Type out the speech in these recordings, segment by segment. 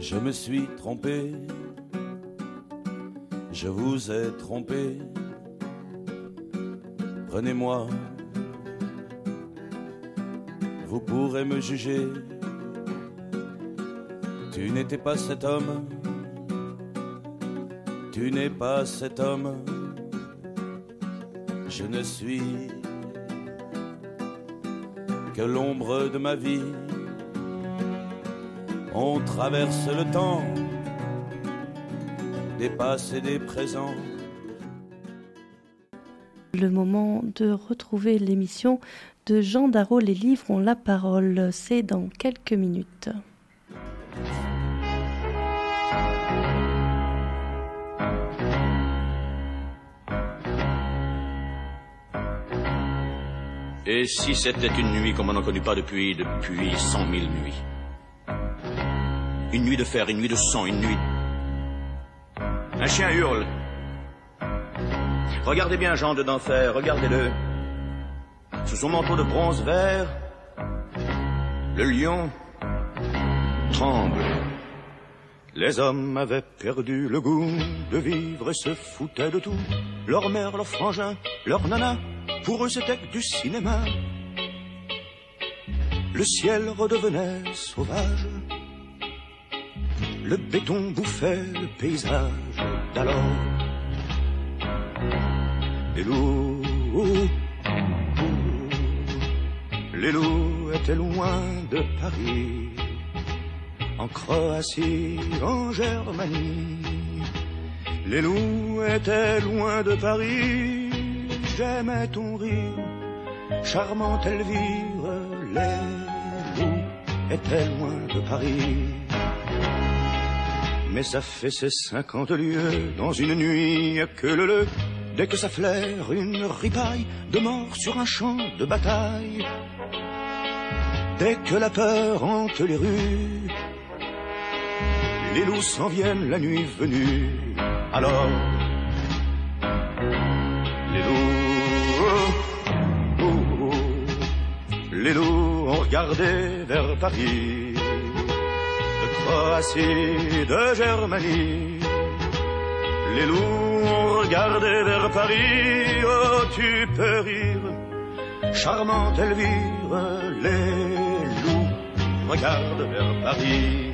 Je me suis trompé, je vous ai trompé. Prenez-moi, vous pourrez me juger. Tu n'étais pas cet homme, tu n'es pas cet homme. Je ne suis que l'ombre de ma vie. On traverse le temps, des passés, des présents. Le moment de retrouver l'émission de Jean Darrot, Les livres ont la parole. C'est dans quelques minutes. Et si c'était une nuit comme on n'en connaît pas depuis 100 000 nuits? Une nuit de fer, une nuit de sang, une nuit... Un chien hurle. Regardez bien Jean de d'enfer, regardez-le. Sous son manteau de bronze vert, le lion tremble. Les hommes avaient perdu le goût de vivre et se foutaient de tout. Leur mère, leur frangin, leur nana, pour eux c'était que du cinéma. Le ciel redevenait sauvage. Le béton bouffait le paysage d'alors. Les loups étaient loin de Paris, en Croatie, en Germanie. Les loups étaient loin de Paris, j'aimais ton rire, charmante Elvire. Les loups étaient loin de Paris. Mais ça fait ces 50 lieues dans une nuit que le dès que ça flaire une ripaille de mort sur un champ de bataille. Dès que la peur hante les rues, les loups s'en viennent la nuit venue. Alors, les loups ont regardé vers Paris, de Croatie, de Germanie. Les loups ont regardé vers Paris, oh tu peux rire, charmante Elvire. Les loups regardent vers Paris.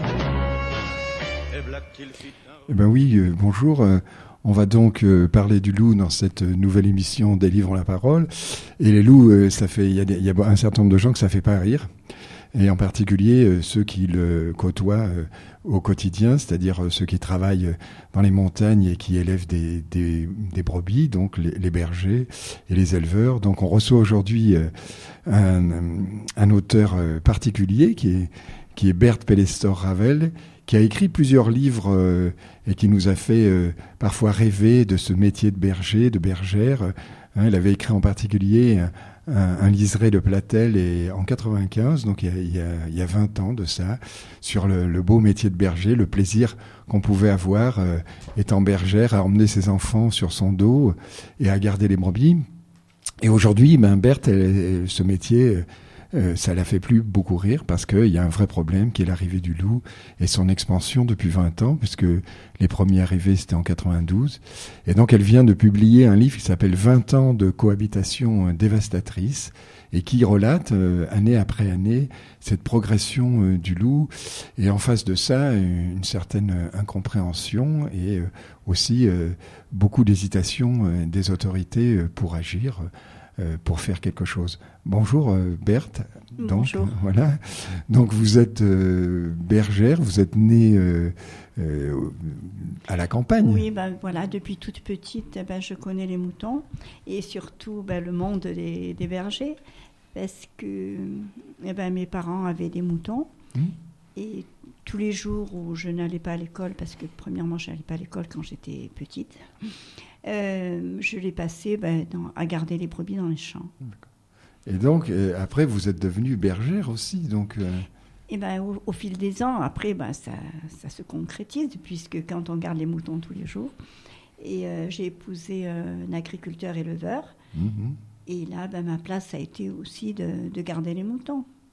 Eh ben oui, bonjour. On va donc parler du loup dans cette nouvelle émission des livres ont la parole. Et les loups, ça fait, il y a un certain nombre de gens que ça fait pas rire. Et en particulier ceux qui le côtoient au quotidien, c'est-à-dire ceux qui travaillent dans les montagnes et qui élèvent des brebis, donc les bergers et les éleveurs. Donc on reçoit aujourd'hui un auteur particulier qui est Berthe Pellestor-Ravel, qui a écrit plusieurs livres et qui nous a fait parfois rêver de ce métier de berger, de bergère. Elle avait écrit en particulier un liseré de Platel en 95, donc il y a 20 ans de ça, sur le beau métier de berger, le plaisir qu'on pouvait avoir étant bergère, à emmener ses enfants sur son dos et à garder les brebis. Et aujourd'hui, Berthe, ce métier... ça la fait plus beaucoup rire parce qu'il y a un vrai problème qui est l'arrivée du loup et son expansion depuis 20 ans, puisque les premiers arrivés c'était en 92. Et donc elle vient de publier un livre qui s'appelle 20 ans de cohabitation dévastatrice et qui relate année après année cette progression du loup. Et en face de ça, une certaine incompréhension et aussi beaucoup d'hésitation des autorités pour agir. Pour faire quelque chose. Bonjour Berthe. Bonjour. Voilà. Donc vous êtes bergère, vous êtes née à la campagne. Oui, voilà, depuis toute petite, je connais les moutons et surtout le monde des bergers parce que mes parents avaient des moutons et tous les jours où je n'allais pas à l'école, parce que premièrement je n'allais pas à l'école quand j'étais petite, je l'ai passé à garder les brebis dans les champs. D'accord. Et donc, après, vous êtes devenue bergère aussi, donc... Et au fil des ans, après, ça se concrétise, puisque quand on garde les moutons tous les jours, et j'ai épousé un agriculteur éleveur, et là, ma place a été aussi de garder les moutons.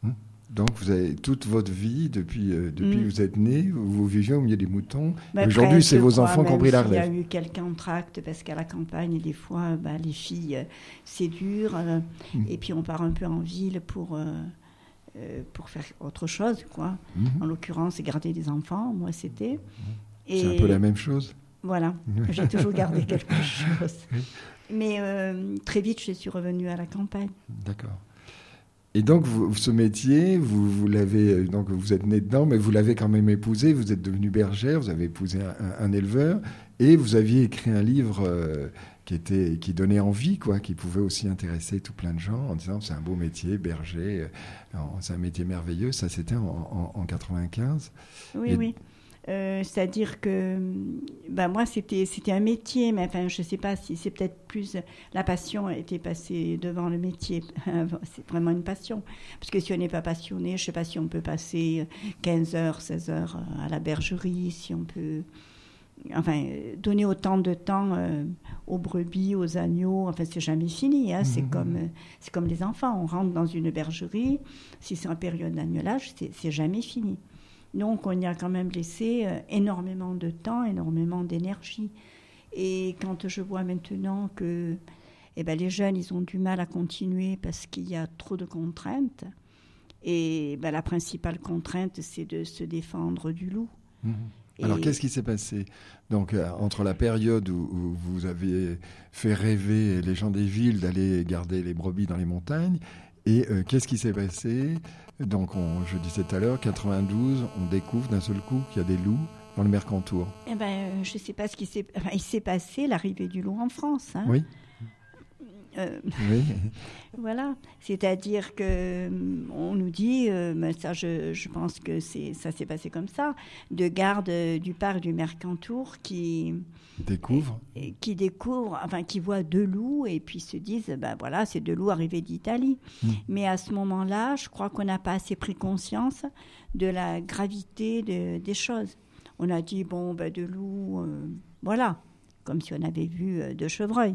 Donc, vous avez toute votre vie, depuis que vous êtes né, vous viviez au milieu des moutons. Aujourd'hui, c'est vos enfants qui ont pris la relève. Il y a eu quelques entr'actes, parce qu'à la campagne, des fois, les filles, c'est dur. Et puis, on part un peu en ville pour faire autre chose, quoi. En l'occurrence, garder des enfants, moi, c'était. C'est un peu la même chose. Voilà, j'ai toujours gardé quelque chose. Mais très vite, je suis revenue à la campagne. D'accord. Et donc, ce métier, vous l'avez, donc vous êtes né dedans, mais vous l'avez quand même épousé. Vous êtes devenue bergère, vous avez épousé un éleveur, et vous aviez écrit un livre qui donnait envie, quoi, qui pouvait aussi intéresser tout plein de gens, en disant c'est un beau métier, berger, c'est un métier merveilleux. Ça, c'était en 95. Oui. C'est-à-dire que moi, c'était un métier, mais enfin, je ne sais pas si c'est peut-être plus... La passion était passée devant le métier. C'est vraiment une passion. Parce que si on n'est pas passionné, je ne sais pas si on peut passer 15 heures, 16 heures à la bergerie, si on peut... Enfin, donner autant de temps aux brebis, aux agneaux, enfin, c'est jamais fini. Hein. C'est comme les enfants. On rentre dans une bergerie, si c'est en période d'agnelage, c'est jamais fini. Donc, on y a quand même laissé énormément de temps, énormément d'énergie. Et quand je vois maintenant que les jeunes, ils ont du mal à continuer parce qu'il y a trop de contraintes. Et la principale contrainte, c'est de se défendre du loup. Alors, qu'est-ce qui s'est passé donc, entre la période où vous avez fait rêver les gens des villes d'aller garder les brebis dans les montagnes et qu'est-ce qui s'est passé? Donc, je disais tout à l'heure, 92, on découvre d'un seul coup qu'il y a des loups dans le Mercantour. Je ne sais pas ce qui s'est... Enfin, il s'est passé l'arrivée du loup en France. Hein. Oui. Oui. Voilà. C'est-à-dire qu'on nous dit, mais ça, je pense que ça s'est passé comme ça, de gardes du parc du Mercantour qui découvrent, qui voient deux loups et puis se disent, voilà, c'est deux loups arrivés d'Italie. Mais à ce moment-là, je crois qu'on n'a pas assez pris conscience de la gravité des choses. On a dit, deux loups, voilà, comme si on avait vu deux chevreuils.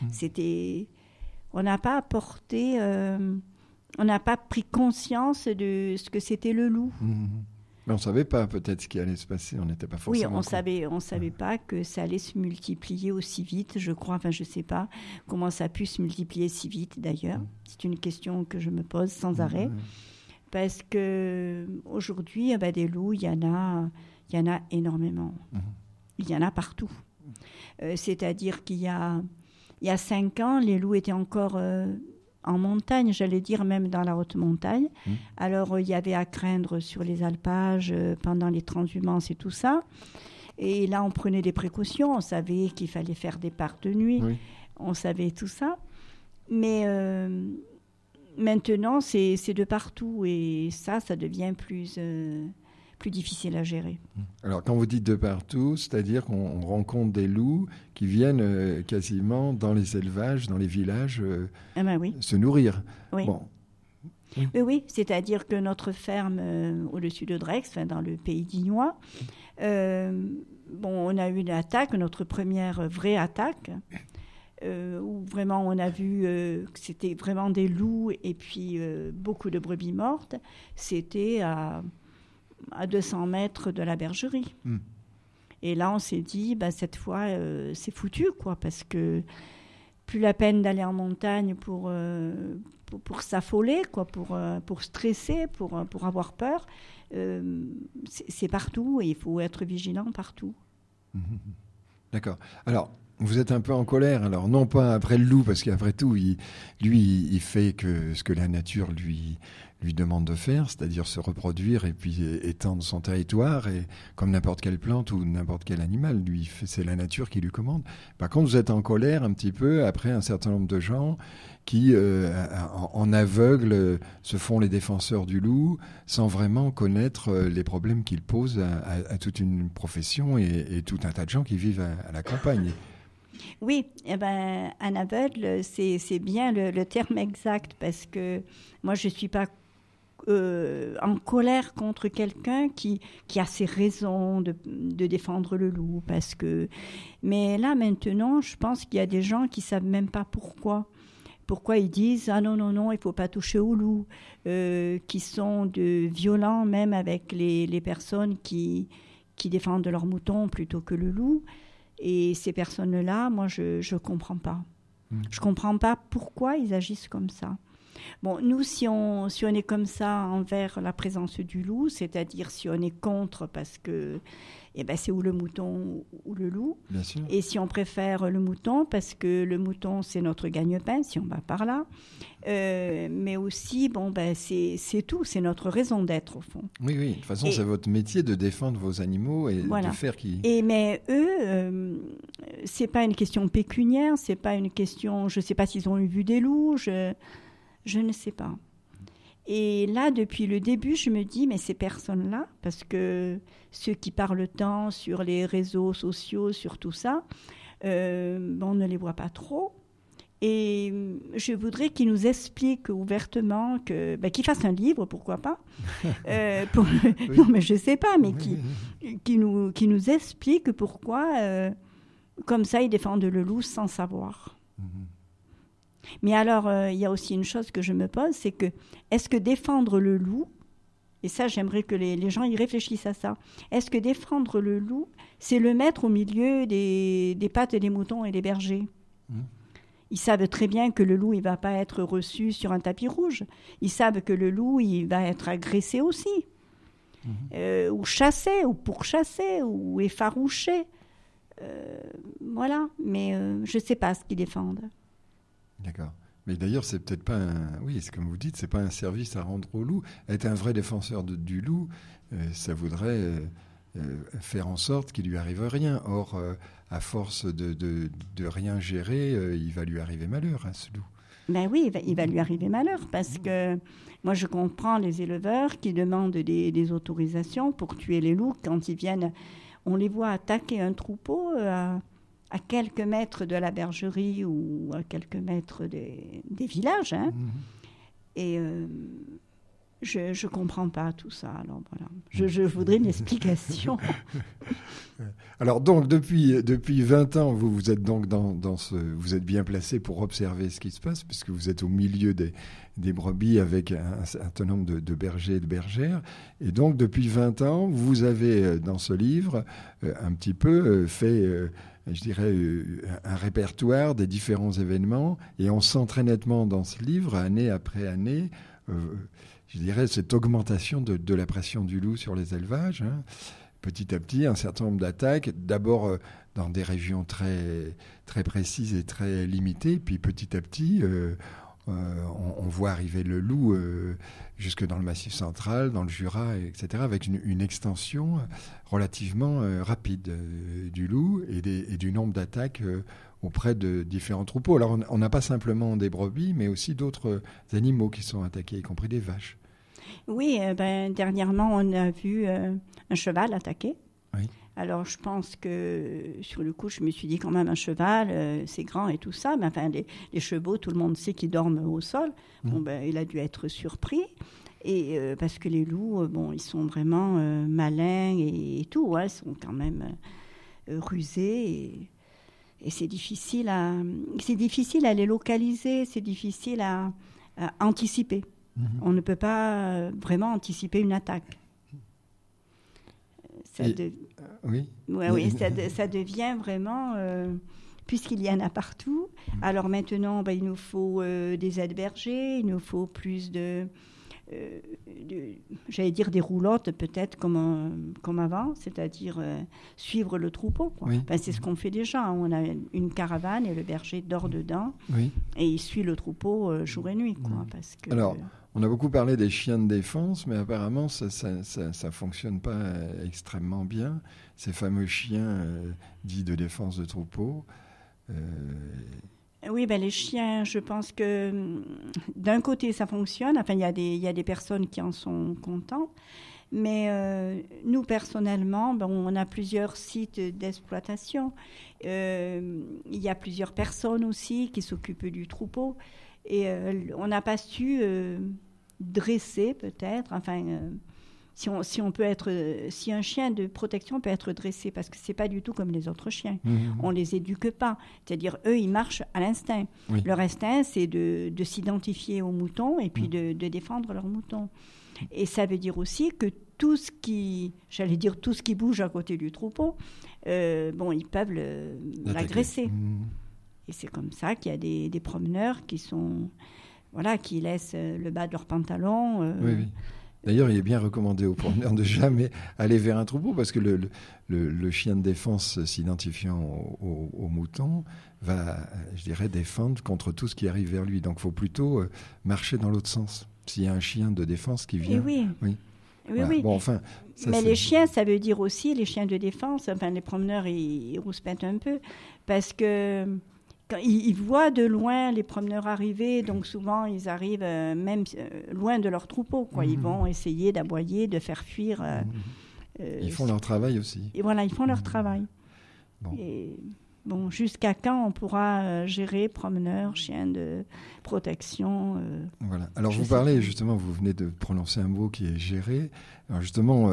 On n'a pas apporté, on n'a pas pris conscience de ce que c'était le loup. Mais on ne savait pas peut-être ce qui allait se passer, on n'était pas forcément... Oui, on savait pas que ça allait se multiplier aussi vite, je crois, enfin je ne sais pas comment ça a pu se multiplier si vite d'ailleurs. C'est une question que je me pose sans arrêt. Parce qu'aujourd'hui, des loups, il y en a énormément. Il y en a partout. C'est-à-dire qu'il y a 5 ans, les loups étaient encore en montagne, j'allais dire même dans la haute montagne. Alors, il y avait à craindre sur les alpages pendant les transhumances et tout ça. Et là, on prenait des précautions. On savait qu'il fallait faire des parcs de nuit. Oui. On savait tout ça. Mais maintenant, c'est de partout. Et ça devient plus difficile à gérer. Alors, quand vous dites de partout, c'est-à-dire qu'on rencontre des loups qui viennent quasiment dans les élevages, dans les villages, se nourrir. Oui. Bon. Oui, c'est-à-dire que notre ferme au-dessus de Drex, dans le pays d'Ignois, on a eu une attaque, notre première vraie attaque, où vraiment on a vu que c'était vraiment des loups et puis beaucoup de brebis mortes. C'était à 200 mètres de la bergerie. Et là, on s'est dit, cette fois, c'est foutu, quoi, parce que plus la peine d'aller en montagne pour s'affoler, quoi, pour stresser, pour avoir peur. C'est partout et il faut être vigilant partout. D'accord. Alors, vous êtes un peu en colère, alors non pas après le loup, parce qu'après tout, il fait que ce que la nature lui demande de faire, c'est-à-dire se reproduire et puis étendre son territoire, et comme n'importe quelle plante ou n'importe quel animal, c'est la nature qui lui commande. Par contre, vous êtes en colère un petit peu après un certain nombre de gens qui, en aveugle, se font les défenseurs du loup, sans vraiment connaître les problèmes qu'il pose à toute une profession et tout un tas de gens qui vivent à la campagne. Oui, un aveugle, c'est bien le terme exact, parce que moi, je ne suis pas en colère contre quelqu'un qui a ses raisons de défendre le loup. Mais là, maintenant, je pense qu'il y a des gens qui ne savent même pas pourquoi. pourquoi ils disent « Ah non, il ne faut pas toucher aux loups », qui sont violents même avec les personnes qui défendent leurs moutons plutôt que le loup. Et ces personnes-là, moi, je ne comprends pas. Je ne comprends pas pourquoi ils agissent comme ça. Bon, nous, si on est comme ça envers la présence du loup, c'est-à-dire si on est contre parce que c'est ou le mouton ou le loup, bien sûr. Et si on préfère le mouton parce que le mouton, c'est notre gagne-pain, si on va par là, mais aussi, c'est tout, c'est notre raison d'être, au fond. Oui, de toute façon, c'est votre métier de défendre vos animaux et de faire qu'ils... Mais eux, c'est pas une question pécuniaire, c'est pas une question, je sais pas s'ils ont vu des loups, je ne sais pas. Et là, depuis le début, je me dis, mais ces personnes-là, parce que ceux qui parlent tant sur les réseaux sociaux, sur tout ça, on ne les voit pas trop. Et je voudrais qu'ils nous expliquent ouvertement, qu'ils fassent un livre, pourquoi pas. Oui. Non, mais je ne sais pas, mais qui nous expliquent pourquoi, comme ça, ils défendent le loup sans savoir. Mais alors, il y a aussi une chose que je me pose, c'est que, est-ce que défendre le loup, et ça, j'aimerais que les gens y réfléchissent à ça, est-ce que défendre le loup, c'est le mettre au milieu des pattes des moutons et des bergers ? Ils savent très bien que le loup, il ne va pas être reçu sur un tapis rouge. Ils savent que le loup, il va être agressé aussi, ou chassé, ou pourchassé, ou effarouché. Voilà, mais je ne sais pas ce qu'ils défendent. D'accord. Mais d'ailleurs, c'est peut-être pas c'est comme vous dites, c'est pas un service à rendre au loup. Être un vrai défenseur du loup, ça voudrait faire en sorte qu'il lui arrive rien. Or, à force de rien gérer, il va lui arriver malheur à ce loup. Ben oui, il va lui arriver malheur parce que moi, je comprends les éleveurs qui demandent des autorisations pour tuer les loups quand ils viennent. On les voit attaquer un troupeau à quelques mètres de la bergerie ou à quelques mètres des villages. Et je ne comprends pas tout ça. Alors voilà, je voudrais une explication. Alors donc, depuis 20 ans, vous êtes donc vous êtes bien placé pour observer ce qui se passe, puisque vous êtes au milieu des brebis avec un certain nombre de bergers et de bergères. Et donc, depuis 20 ans, vous avez, dans ce livre, un petit peu fait... je dirais, un répertoire des différents événements. Et on sent très nettement dans ce livre, année après année, je dirais, cette augmentation de la pression du loup sur les élevages. Petit à petit, un certain nombre d'attaques, d'abord dans des régions très, très précises et très limitées. Puis petit à petit, on voit arriver le loup jusque dans le Massif central, dans le Jura, etc., avec une extension relativement rapide du loup et du nombre d'attaques auprès de différents troupeaux. Alors on n'a pas simplement des brebis, mais aussi d'autres animaux qui sont attaqués, y compris des vaches. Oui, dernièrement, on a vu un cheval attaqué. Oui. Alors, je pense que, sur le coup, je me suis dit quand même, un cheval, c'est grand et tout ça. Mais enfin, les chevaux, tout le monde sait qu'ils dorment au sol. Bon, il a dû être surpris. Et parce que les loups, ils sont vraiment malins et tout. Ils sont quand même rusés. Et c'est difficile à les localiser. C'est difficile à anticiper. On ne peut pas vraiment anticiper une attaque. Oui, ça devient vraiment, puisqu'il y en a partout. Alors maintenant, il nous faut des aides bergers, il nous faut plus j'allais dire des roulottes peut-être comme avant, c'est-à-dire suivre le troupeau. Quoi. Oui. C'est ce qu'on fait déjà. On a une caravane et le berger dort dedans et il suit le troupeau jour et nuit. Quoi, parce que, alors, on a beaucoup parlé des chiens de défense, mais apparemment, ça fonctionne pas extrêmement bien. Ces fameux chiens dits de défense de troupeau. Oui, les chiens, je pense que d'un côté, ça fonctionne. Enfin, il y a des personnes qui en sont contentes. Mais nous, personnellement, on a plusieurs sites d'exploitation. Il y a plusieurs personnes aussi qui s'occupent du troupeau. Et on n'a pas su dresser, peut-être, si un chien de protection peut être dressé, parce que c'est pas du tout comme les autres chiens. On les éduque pas. C'est-à-dire, eux, ils marchent à l'instinct. Oui. Leur instinct, c'est de s'identifier aux moutons et puis de défendre leurs moutons. Et ça veut dire aussi que tout ce qui bouge à côté du troupeau, ils peuvent l'agresser. Et c'est comme ça qu'il y a des promeneurs qui laissent le bas de leur pantalon. Oui. D'ailleurs, il est bien recommandé aux promeneurs de jamais aller vers un troupeau parce que le chien de défense s'identifiant au mouton va, je dirais, défendre contre tout ce qui arrive vers lui. Donc, il faut plutôt marcher dans l'autre sens. S'il y a un chien de défense qui vient... Oui. Voilà. Oui. Bon, enfin, ça, mais les chiens, ça veut dire aussi, les chiens de défense, les promeneurs, ils rouspètent un peu parce que... Quand ils voient de loin les promeneurs arriver, donc souvent ils arrivent même loin de leur troupeau. Ils vont essayer d'aboyer, de faire fuir. Ils font leur travail aussi. Et voilà, ils font leur travail. Bon. Et jusqu'à quand on pourra gérer promeneurs, chiens de protection Voilà. Alors vous parlez justement, vous venez de prononcer un mot qui est gérer. Alors justement,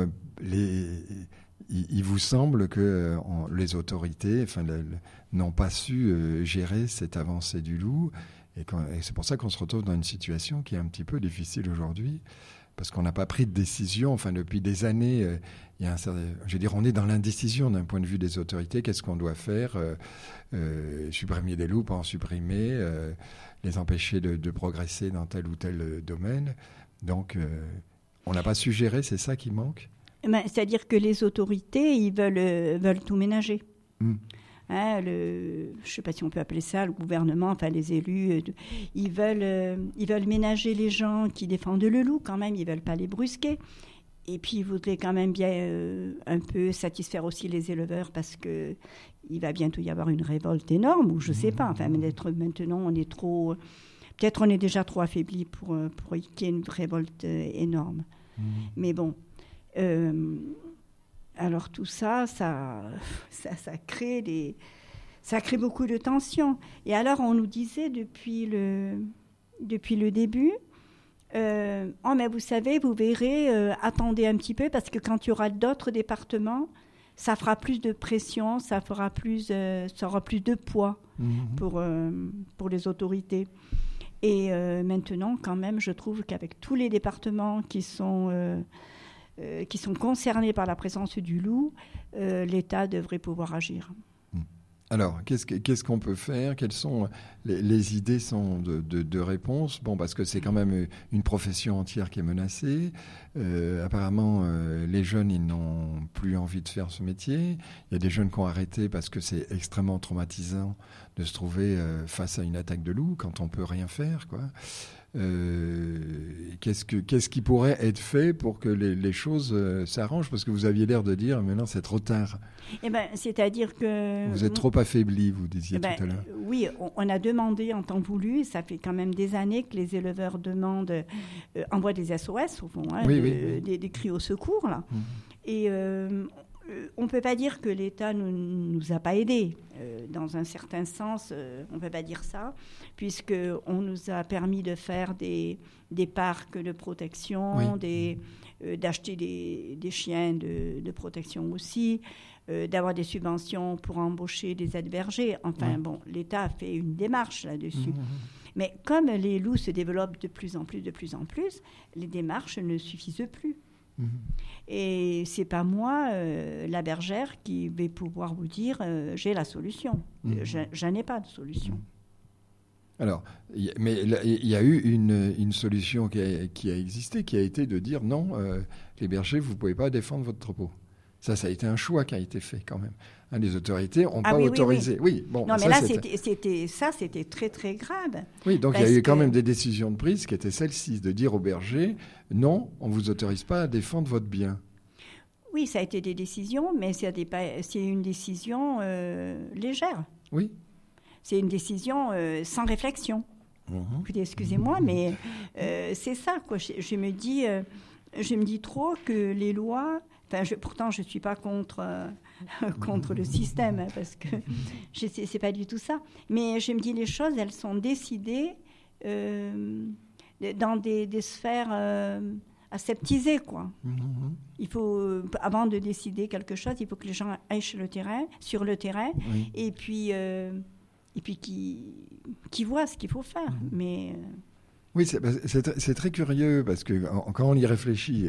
il vous semble que les autorités n'ont pas su gérer cette avancée du loup. Et c'est pour ça qu'on se retrouve dans une situation qui est un petit peu difficile aujourd'hui. Parce qu'on n'a pas pris de décision. Depuis des années, on est dans l'indécision d'un point de vue des autorités. Qu'est-ce qu'on doit faire supprimer des loups, pas en supprimer, les empêcher de progresser dans tel ou tel domaine. Donc, on n'a pas su gérer, c'est ça qui manque. C'est-à-dire que les autorités, ils veulent tout ménager. Je ne sais pas si on peut appeler ça le gouvernement, les élus, ils veulent ménager les gens qui défendent le loup quand même, ils ne veulent pas les brusquer. Et puis ils voudraient quand même bien un peu satisfaire aussi les éleveurs parce qu'il va bientôt y avoir une révolte énorme, ou je ne sais pas, maintenant on est trop... Peut-être on est déjà trop affaibli pour qu'il y ait une révolte énorme. Mais bon... alors tout ça crée beaucoup de tensions. Et alors on nous disait depuis le début, mais vous savez, vous verrez, attendez un petit peu parce que quand il y aura d'autres départements, ça fera plus de pression, ça aura plus de poids pour les autorités. Et maintenant, quand même, je trouve qu'avec tous les départements qui sont concernés par la présence du loup, l'État devrait pouvoir agir. Alors, qu'est-ce qu'on peut faire ? Quelles sont les idées de réponse ? Parce que c'est quand même une profession entière qui est menacée. Apparemment, les jeunes, ils n'ont plus envie de faire ce métier. Il y a des jeunes qui ont arrêté parce que c'est extrêmement traumatisant de se trouver face à une attaque de loup quand on peut rien faire, quoi. Qu'est-ce qui pourrait être fait pour que les choses s'arrangent ? Parce que vous aviez l'air de dire maintenant c'est trop tard. C'est-à-dire que... Vous êtes trop affaibli, vous disiez tout à l'heure. Oui, on a demandé en temps voulu, ça fait quand même des années que les éleveurs envoient des SOS au fond, des cris au secours. Là. Et on ne peut pas dire que l'État ne nous a pas aidés. Dans un certain sens, on ne peut pas dire ça, puisqu'on nous a permis de faire des parcs de protection, d'acheter des chiens de protection aussi, d'avoir des subventions pour embaucher des aides-bergers. L'État a fait une démarche là-dessus. Mais comme les loups se développent de plus en plus, les démarches ne suffisent plus. Et c'est pas moi, la bergère, qui vais pouvoir vous dire j'ai la solution. Je n'ai pas de solution. Alors, mais il y a eu une solution qui a existé, qui a été de dire non, les bergers, vous ne pouvez pas défendre votre troupeau. Ça a été un choix qui a été fait quand même. Les autorités n'ont pas autorisé. C'était très très grave. Oui, donc il y a eu quand même des décisions de prise qui étaient celles-ci, de dire aux bergers, non, on ne vous autorise pas à défendre votre bien. Oui, ça a été des décisions, mais c'est une décision légère. Oui. C'est une décision sans réflexion. Écoutez, excusez-moi, mais c'est ça, quoi. Je me dis trop que les lois... pourtant, je ne suis pas contre le système, parce que c'est pas du tout ça. Mais je me dis, les choses, elles sont décidées dans des sphères aseptisé, quoi. Il faut, avant de décider quelque chose, il faut que les gens aillent sur le terrain, Oui. et puis qu'ils voient ce qu'il faut faire. Mais Oui, c'est très curieux parce que quand on y réfléchit,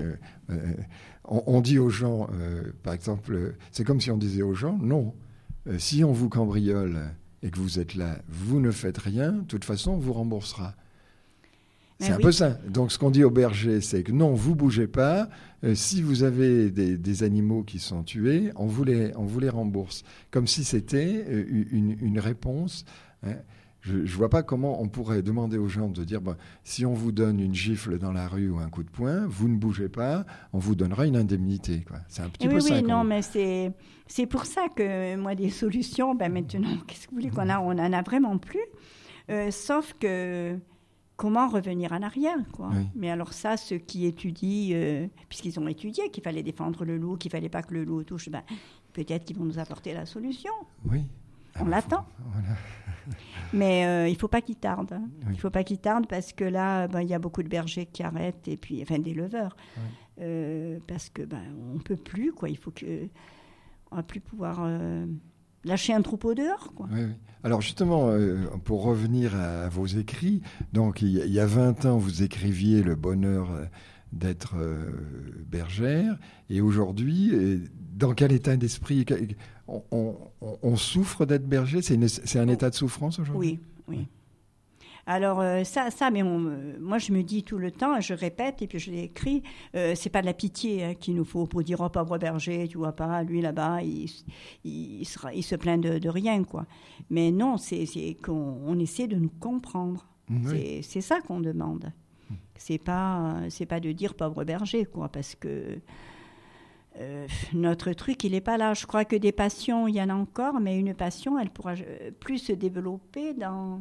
on dit aux gens, par exemple, c'est comme si on disait aux gens, non, si on vous cambriole et que vous êtes là, vous ne faites rien, de toute façon, on vous remboursera. C'est un peu ça. Donc, ce qu'on dit aux bergers, c'est que non, vous bougez pas. Si vous avez des animaux qui sont tués, on vous les rembourse. Comme si c'était une réponse. Hein. Je ne vois pas comment on pourrait demander aux gens de dire si on vous donne une gifle dans la rue ou un coup de poing, vous ne bougez pas, on vous donnera une indemnité. Quoi. C'est un petit peu ça. Oui, non, mais c'est pour ça que moi, des solutions, maintenant, qu'est-ce que vous voulez qu'on a? On n'en a vraiment plus. Sauf que comment revenir en arrière, quoi. Oui. Mais alors ça, ceux qui étudient, puisqu'ils ont étudié qu'il fallait défendre le loup, qu'il ne fallait pas que le loup touche, peut-être qu'ils vont nous apporter la solution. Oui. On l'attend. Voilà. Mais il ne faut pas qu'il tarde. Hein. Oui. Il ne faut pas qu'il tarde parce que là, il y a beaucoup de bergers qui arrêtent, et puis, enfin, d'éleveurs. Oui. Parce que on ne peut plus, quoi. Il faut que... On ne va plus pouvoir lâcher un troupeau dehors, quoi. Oui, oui. Alors justement, pour revenir à vos écrits, donc il y a 20 ans, vous écriviez le bonheur d'être bergère, et aujourd'hui, dans quel état d'esprit on souffre d'être berger? C'est un état de souffrance aujourd'hui? Oui, oui. Alors ça, mais moi je me dis tout le temps, je répète et puis je l'ai écrit, c'est pas de la pitié qu'il nous faut pour dire oh pauvre berger, tu vois pas, lui là-bas il se plaint de rien, quoi. Mais non, c'est qu'on essaie de nous comprendre. Oui. C'est ça qu'on demande. C'est pas de dire pauvre berger, quoi, parce que notre truc, il n'est pas là. Je crois que des passions, il y en a encore, mais une passion, elle pourra plus se développer dans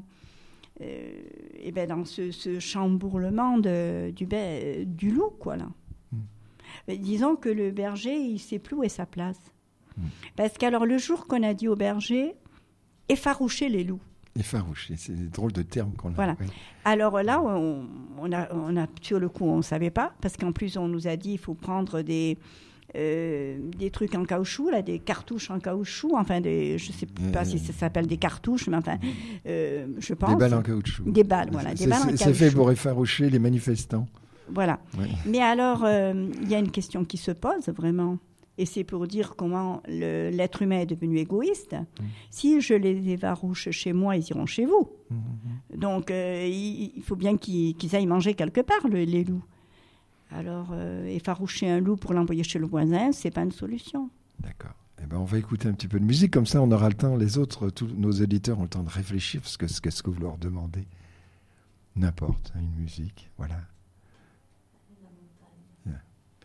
ce chambourlement du loup, quoi, là. Disons que le berger, il ne sait plus où est sa place. Parce qu'alors, le jour qu'on a dit au berger, effaroucher les loups. Effaroucher, c'est des drôles de termes qu'on a. Voilà. Oui. Alors là, on a sur le coup, on ne savait pas, parce qu'en plus, on nous a dit qu'il faut prendre des trucs en caoutchouc, là, des cartouches en caoutchouc, enfin, je ne sais pas si ça s'appelle des cartouches, mais enfin, je pense. Des balles en caoutchouc. Des balles, voilà. Des balles en caoutchouc. C'est fait pour effaroucher les manifestants. Voilà. Oui. Mais alors, il y a une question qui se pose, vraiment, et c'est pour dire comment l'être humain est devenu égoïste. Si je les effarouche chez moi, ils iront chez vous. Donc, il faut bien qu'ils aillent manger quelque part, les loups. Alors, effaroucher un loup pour l'envoyer chez le voisin, c'est pas une solution. D'accord. Eh ben, on va écouter un petit peu de musique, comme ça on aura le temps, tous nos éditeurs ont le temps de réfléchir, parce que qu'est-ce que vous leur demandez? N'importe, une musique, voilà. Yeah.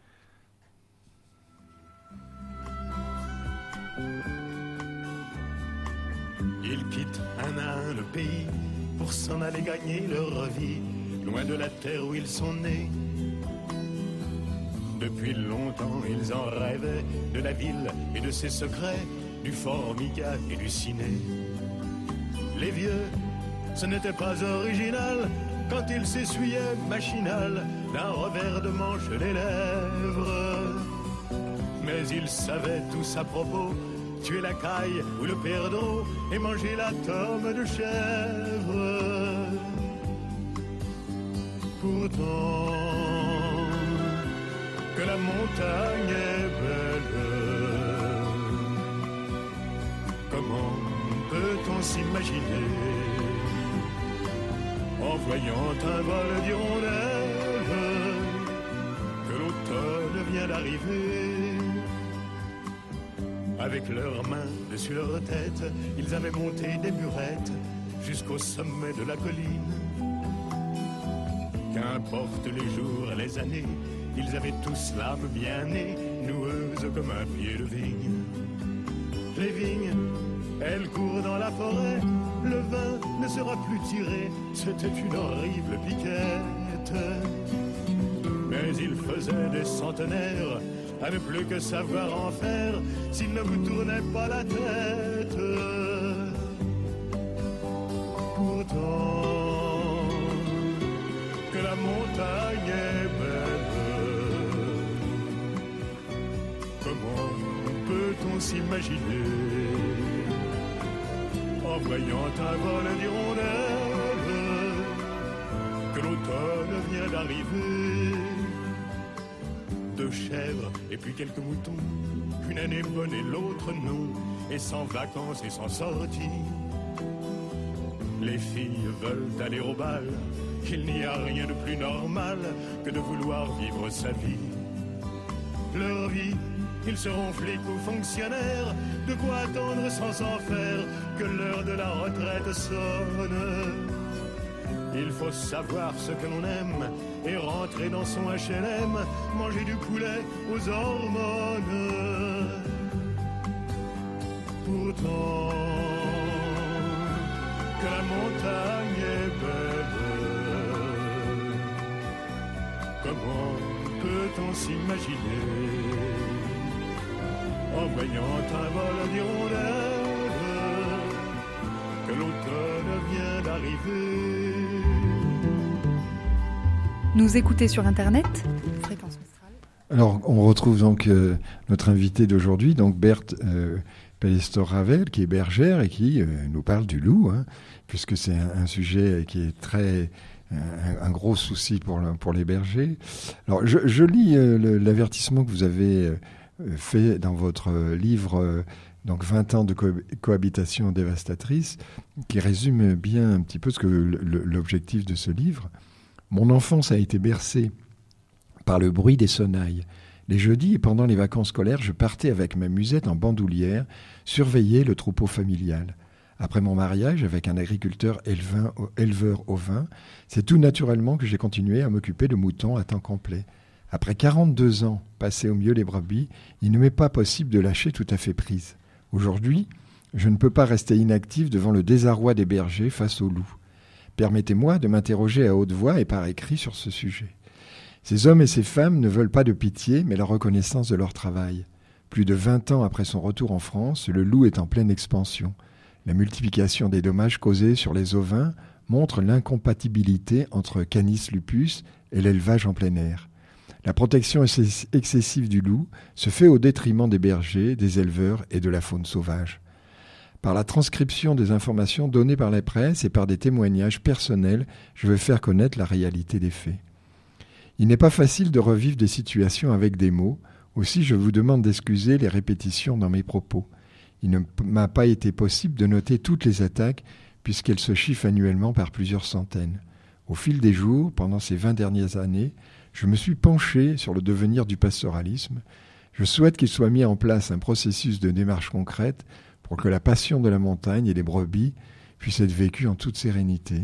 Ils quittent un à un le pays pour s'en aller gagner leur vie, loin de la terre où ils sont nés. Depuis longtemps, ils en rêvaient de la ville et de ses secrets, du formica et du ciné. Les vieux, ce n'était pas original quand ils s'essuyaient machinal d'un revers de manche les lèvres. Mais ils savaient tous à propos, tuer la caille ou le perdreau et manger la tome de chèvre. Pourtant, que la montagne est belle, comment peut-on s'imaginer en voyant un vol d'hirondelles que l'automne vient d'arriver? Avec leurs mains dessus leur tête, ils avaient monté des burettes jusqu'au sommet de la colline. Qu'importe les jours, les années, ils avaient tous l'âme bien née, noueuse comme un pied de vigne. Les vignes, elles courent dans la forêt, le vin ne sera plus tiré, c'était une horrible piquette. Mais il faisait des centenaires à ne plus que savoir en faire s'il ne vous tournait pas la tête. Pourtant, que la montagne est belle, s'imaginer. En voyant un vol d'hirondelles, que l'automne vient d'arriver. 2 chèvres et puis quelques moutons, une année bonne et l'autre non, et sans vacances et sans sortie. Les filles veulent aller au bal, il n'y a rien de plus normal que de vouloir vivre sa vie. Leur vie, ils seront flics ou fonctionnaires, de quoi attendre sans en faire que l'heure de la retraite sonne. Il faut savoir ce que l'on aime et rentrer dans son HLM, manger du poulet aux hormones. Pourtant, que la montagne est belle, comment peut-on s'imaginer en voyant un vol d'hirondelles que l'automne vient d'arriver? Nous écouter sur Internet, Fréquence Mistral. Alors, on retrouve donc notre invitée d'aujourd'hui, donc Berthe Pelestor-Ravel, qui est bergère et qui nous parle du loup, hein, puisque c'est un sujet qui est très... un gros souci pour les bergers. Alors, je lis l'avertissement que vous avez fait dans votre livre, donc 20 ans de cohabitation dévastatrice, qui résume bien un petit peu l'objectif de ce livre. Mon enfance a été bercée par le bruit des sonnailles. Les jeudis et pendant les vacances scolaires, je partais avec ma musette en bandoulière surveiller le troupeau familial. Après mon mariage avec un agriculteur éleveur ovin, c'est tout naturellement que j'ai continué à m'occuper de moutons à temps complet. Après 42 ans passés au milieu des brebis, il ne m'est pas possible de lâcher tout à fait prise. Aujourd'hui, je ne peux pas rester inactif devant le désarroi des bergers face aux loups. Permettez-moi de m'interroger à haute voix et par écrit sur ce sujet. Ces hommes et ces femmes ne veulent pas de pitié, mais la reconnaissance de leur travail. Plus de 20 ans après son retour en France, le loup est en pleine expansion. La multiplication des dommages causés sur les ovins montre l'incompatibilité entre Canis lupus et l'élevage en plein air. La protection excessive du loup se fait au détriment des bergers, des éleveurs et de la faune sauvage. Par la transcription des informations données par la presse et par des témoignages personnels, je veux faire connaître la réalité des faits. Il n'est pas facile de revivre des situations avec des mots, aussi je vous demande d'excuser les répétitions dans mes propos. Il ne m'a pas été possible de noter toutes les attaques, puisqu'elles se chiffrent annuellement par plusieurs centaines. Au fil des jours, pendant ces 20 dernières années, je me suis penché sur le devenir du pastoralisme. Je souhaite qu'il soit mis en place un processus de démarche concrète pour que la passion de la montagne et des brebis puisse être vécue en toute sérénité.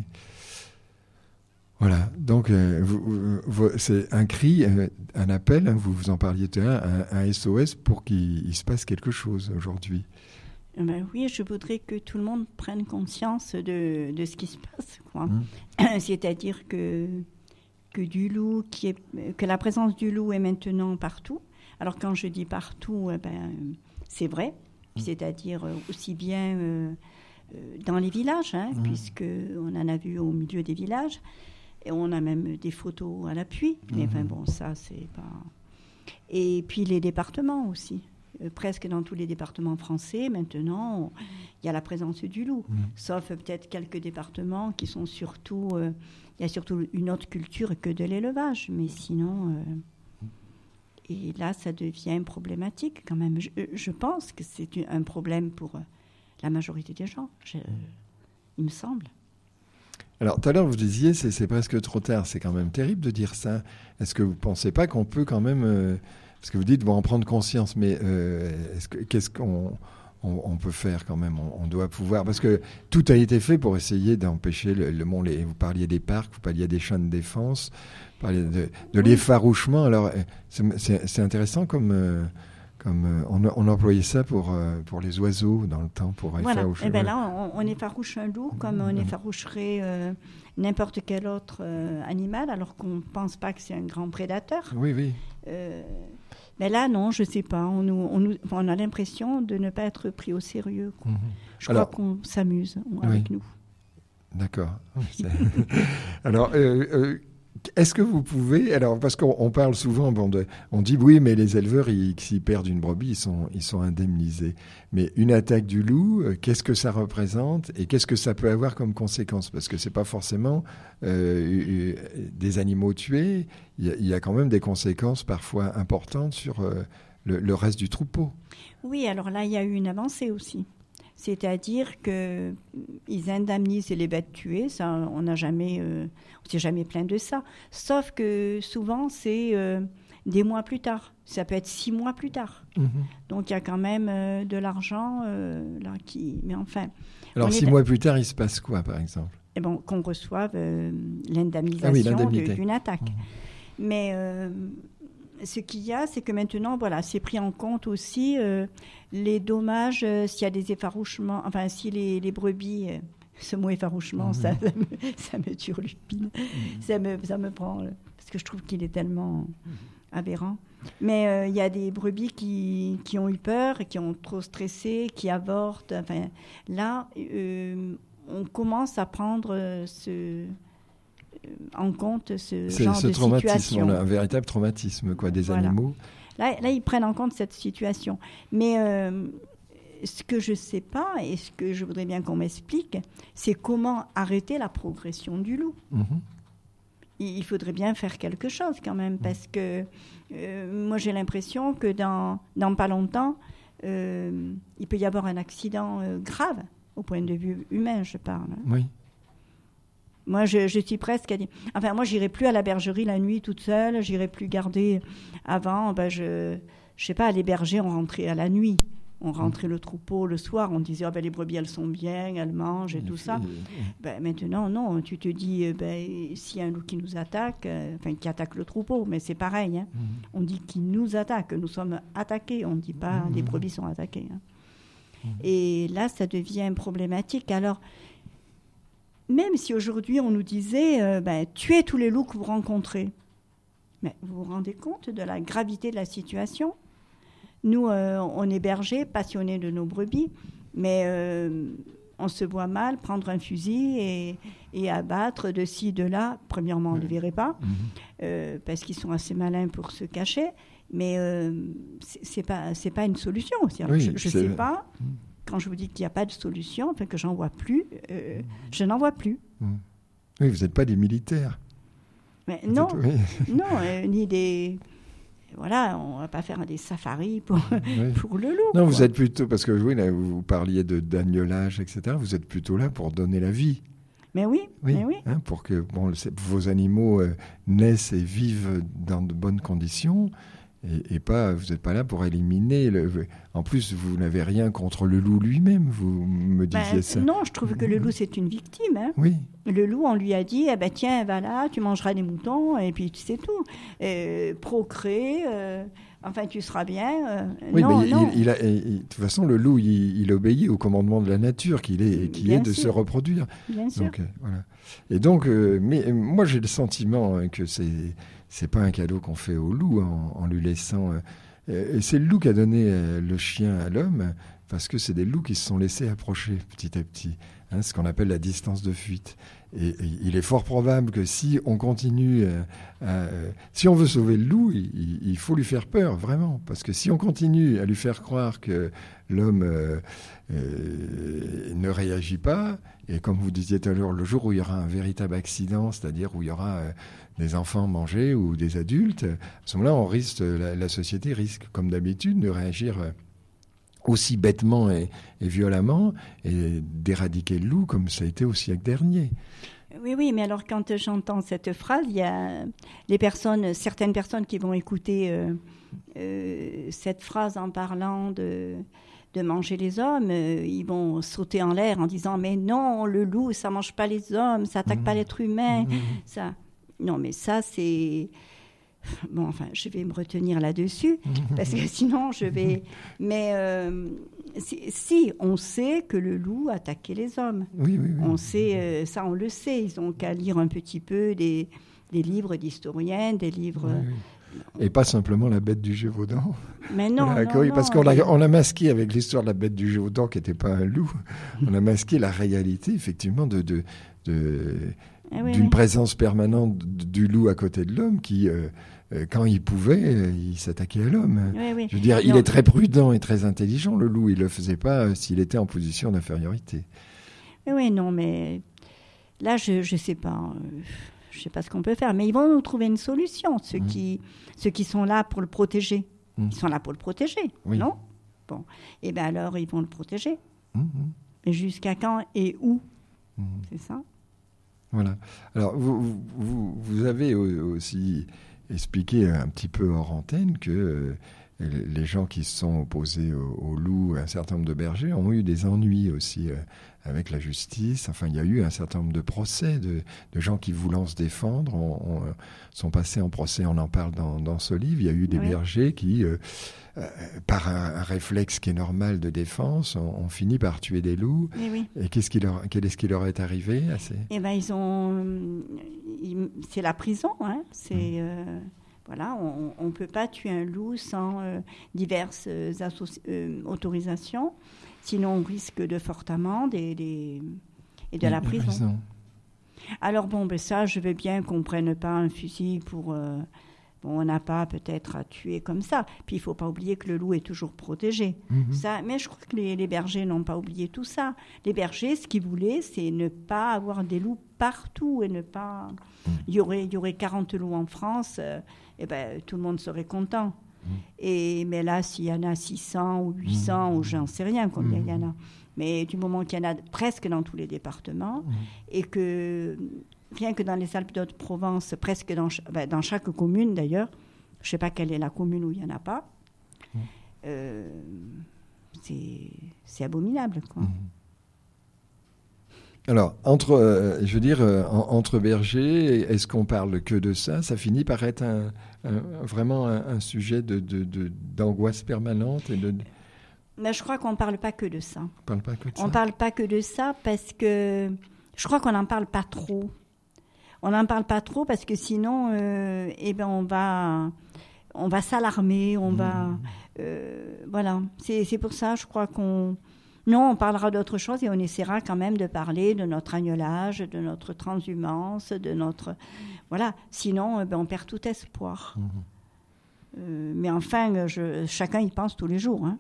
Voilà, donc c'est un cri, un appel, hein, vous en parliez tout à l'heure, un SOS pour qu'il se passe quelque chose aujourd'hui. Ben oui, je voudrais que tout le monde prenne conscience de ce qui se passe, quoi. C'est-à-dire que la présence du loup est maintenant partout. Alors quand je dis partout, c'est vrai. C'est-à-dire aussi bien dans les villages, hein, puisqu'on en a vu au milieu des villages, et on a même des photos à l'appui, mais enfin bon, ça c'est pas... Et puis les départements aussi, presque dans tous les départements français, maintenant, il y a la présence du loup, sauf peut-être quelques départements qui sont surtout... il y a surtout une autre culture que de l'élevage, mais sinon... Et là, ça devient problématique quand même. Je pense que c'est un problème pour la majorité des gens, il me semble. Alors, tout à l'heure, vous disiez, c'est presque trop tard. C'est quand même terrible de dire ça. Est-ce que vous ne pensez pas qu'on peut quand même... parce que vous dites, en prendre conscience, mais qu'est-ce qu'on peut faire quand même? On doit pouvoir... Parce que tout a été fait pour essayer d'empêcher le monde. Vous parliez des parcs, vous parliez des champs de défense, vous parliez de l'effarouchement. Alors, c'est intéressant comme on employait ça pour les oiseaux dans le temps, pour effaroucher. Et bien là, on effarouche un loup comme on effaroucherait n'importe quel autre animal, alors qu'on ne pense pas que c'est un grand prédateur. Oui, oui. Mais là, non, je ne sais pas. On a l'impression de ne pas être pris au sérieux. Je crois qu'on s'amuse avec nous. D'accord. Alors, Est-ce que vous pouvez, alors parce qu'on parle souvent, on dit oui, mais les éleveurs, s'ils perdent une brebis, ils sont indemnisés. Mais une attaque du loup, qu'est-ce que ça représente et qu'est-ce que ça peut avoir comme conséquence? Parce que c'est pas forcément des animaux tués, il y a quand même des conséquences parfois importantes sur le reste du troupeau. Oui, alors là, il y a eu une avancée aussi. C'est-à-dire qu'ils indemnisent les bêtes tuées, ça, on s'est jamais plaint de ça. Sauf que souvent, c'est des mois plus tard. Ça peut être 6 mois plus tard. Donc, il y a quand même de l'argent là qui... Mais enfin... Alors, 6 mois plus tard, il se passe quoi, par exemple? Eh ben, qu'on reçoive l'indemnisation d'une attaque. Mais... ce qu'il y a, c'est que maintenant, voilà, c'est pris en compte aussi les dommages s'il y a des effarouchements, enfin, si les brebis, ce mot effarouchement, ça me turlupine, ça me prend, parce que je trouve qu'il est tellement aberrant. Mais il y a des brebis qui ont eu peur, qui ont trop stressé, qui avortent. Enfin, là, on commence à prendre en compte ce genre de situation. Un véritable traumatisme des animaux. Là, ils prennent en compte cette situation. Mais ce que je ne sais pas et ce que je voudrais bien qu'on m'explique, c'est comment arrêter la progression du loup. Il faudrait bien faire quelque chose quand même, parce que moi j'ai l'impression que dans pas longtemps, il peut y avoir un accident grave, au point de vue humain, je parle. Oui. Moi, je suis presque à dire... Enfin, moi, j'irai plus à la bergerie la nuit toute seule. J'irai plus garder... Avant, je sais pas, les bergers, on rentrait à la nuit. On rentrait le troupeau le soir. On disait, les brebis, elles sont bien, elles mangent et tout ça. Maintenant, non. Tu te dis, s'il y a un loup qui nous attaque, qui attaque le troupeau, mais c'est pareil. Hein. On dit qu'il nous attaque. Nous sommes attaqués. On ne dit pas, les brebis sont attaquées. Hein. Et là, ça devient problématique. Alors... Même si aujourd'hui on nous disait tuez tous les loups que vous rencontrez. Mais vous vous rendez compte de la gravité de la situation? Nous, on est bergers, passionnés de nos brebis, mais on se voit mal prendre un fusil et abattre de ci, de là. Premièrement, on ne les verrait pas, parce qu'ils sont assez malins pour se cacher, mais c'est pas une solution. Je ne sais pas... Quand je vous dis qu'il n'y a pas de solution, que j'en vois plus, je n'en vois plus. Oui, vous n'êtes pas des militaires. Mais non, ni des... Voilà, on ne va pas faire des safaris pour le loup. Non, vous êtes plutôt... Parce que vous parliez d'agnolage, etc. Vous êtes plutôt là pour donner la vie. Mais oui. Hein, pour que vos animaux naissent et vivent dans de bonnes conditions... Et pas, vous n'êtes pas là pour éliminer. En plus, vous n'avez rien contre le loup lui-même, vous me disiez ça. Non, je trouve que le loup, c'est une victime. Hein. Oui. Le loup, on lui a dit, tiens, va là, tu mangeras des moutons, et puis c'est tout. Procréer, tu seras bien. Oui, non, mais non. De toute façon, le loup, il obéit au commandement de la nature, qui est de se reproduire. Bien sûr. Donc, voilà. Et donc, mais moi, j'ai le sentiment que c'est pas un cadeau qu'on fait au loup en lui laissant... c'est le loup qui a donné le chien à l'homme, parce que c'est des loups qui se sont laissés approcher petit à petit, ce qu'on appelle la distance de fuite. Et il est fort probable que si on continue... si on veut sauver le loup, il faut lui faire peur, vraiment. Parce que si on continue à lui faire croire que l'homme ne réagit pas, et comme vous disiez tout à l'heure, le jour où il y aura un véritable accident, c'est-à-dire où il y aura... des enfants mangés ou des adultes, à ce moment-là, la société risque, comme d'habitude, de réagir aussi bêtement et violemment et d'éradiquer le loup comme ça a été au siècle dernier. Oui, mais alors quand j'entends cette phrase, il y a certaines personnes qui vont écouter cette phrase en parlant de manger les hommes, ils vont sauter en l'air en disant « Mais non, le loup, ça mange pas les hommes, ça attaque pas l'être humain. » Ça... Non, mais ça, c'est... Bon, je vais me retenir là-dessus, parce que sinon, je vais... Mais si, on sait que le loup attaquait les hommes. Oui. On sait, ça, on le sait. Ils n'ont qu'à lire un petit peu des livres d'historiens, des livres... Oui. Et pas simplement la bête du Gévaudan. Mais non, parce qu'on a masqué avec l'histoire de la bête du Gévaudan, qui n'était pas un loup, on a masqué la réalité, effectivement, d'une présence permanente du loup à côté de l'homme qui, quand il pouvait, il s'attaquait à l'homme. Oui. Je veux dire, il est très prudent et très intelligent, le loup. Il le faisait pas s'il était en position d'infériorité. Oui, non, mais là, je sais pas. Je sais pas ce qu'on peut faire. Mais ils vont nous trouver une solution, ceux qui sont là pour le protéger. Ils sont là pour le protéger, non ? Bon. Eh bien alors, ils vont le protéger. Mais jusqu'à quand et où ? C'est ça ? Voilà. Alors, vous avez aussi expliqué un petit peu hors antenne que les gens qui se sont opposés au loup, un certain nombre de bergers, ont eu des ennuis aussi avec la justice. Enfin, il y a eu un certain nombre de procès de gens qui, voulant se défendre, sont passés en procès. On en parle dans ce livre. Il y a eu des bergers qui, par un réflexe qui est normal de défense, ont fini par tuer des loups. Et quel est-ce qui leur est arrivé à ces... Eh ben, c'est la prison, hein. C'est... Voilà, on ne peut pas tuer un loup sans diverses autorisations. Sinon, on risque de fortes amendes et de la prison. Alors, ça, je veux bien qu'on ne prenne pas un fusil pour... on n'a pas peut-être à tuer comme ça. Puis, il ne faut pas oublier que le loup est toujours protégé. Ça, mais je crois que les bergers n'ont pas oublié tout ça. Les bergers, ce qu'ils voulaient, c'est ne pas avoir des loups partout et ne pas... Il y aurait 40 loups en France... tout le monde serait content. Mais là, s'il y en a 600 ou 800, ou j'en sais rien combien il y en a, mais du moment qu'il y en a presque dans tous les départements, et que rien que dans les Alpes d'Haute-Provence, presque dans chaque commune d'ailleurs, je ne sais pas quelle est la commune où il n'y en a pas, c'est abominable, quoi. Alors, entre bergers, est-ce qu'on parle que de ça ? Ça finit par être vraiment un sujet d'angoisse permanente Mais je crois qu'on ne parle pas que de ça. On ne parle pas que de ça. On ne parle pas que de ça parce que je crois qu'on n'en parle pas trop. On n'en parle pas trop parce que sinon, on va s'alarmer, voilà. C'est pour ça, je crois qu'on... Non, on parlera d'autre chose et on essaiera quand même de parler de notre agnelage, de notre transhumance, de notre... Voilà, sinon, on perd tout espoir. Mais enfin, chacun y pense tous les jours. Hein.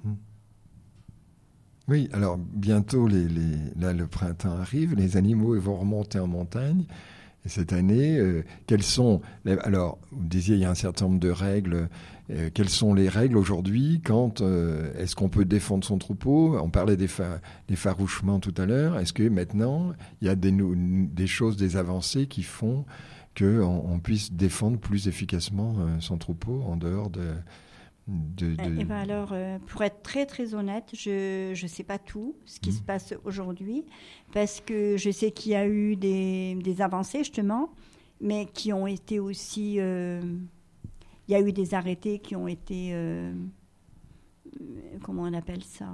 Oui, alors bientôt, là, le printemps arrive, les animaux vont remonter en montagne. Et cette année, quelles sont... Alors, vous disiez, il y a un certain nombre de règles. Quelles sont les règles aujourd'hui quand est-ce qu'on peut défendre son troupeau ? On parlait des farouchements tout à l'heure. Est-ce que maintenant, il y a des choses, des avancées qui font qu'on puisse défendre plus efficacement son troupeau en dehors de... Alors, pour être très très honnête, je ne sais pas tout ce qui se passe aujourd'hui, parce que je sais qu'il y a eu des avancées justement, mais qui ont été aussi... il y a eu des arrêtés qui ont été... comment on appelle ça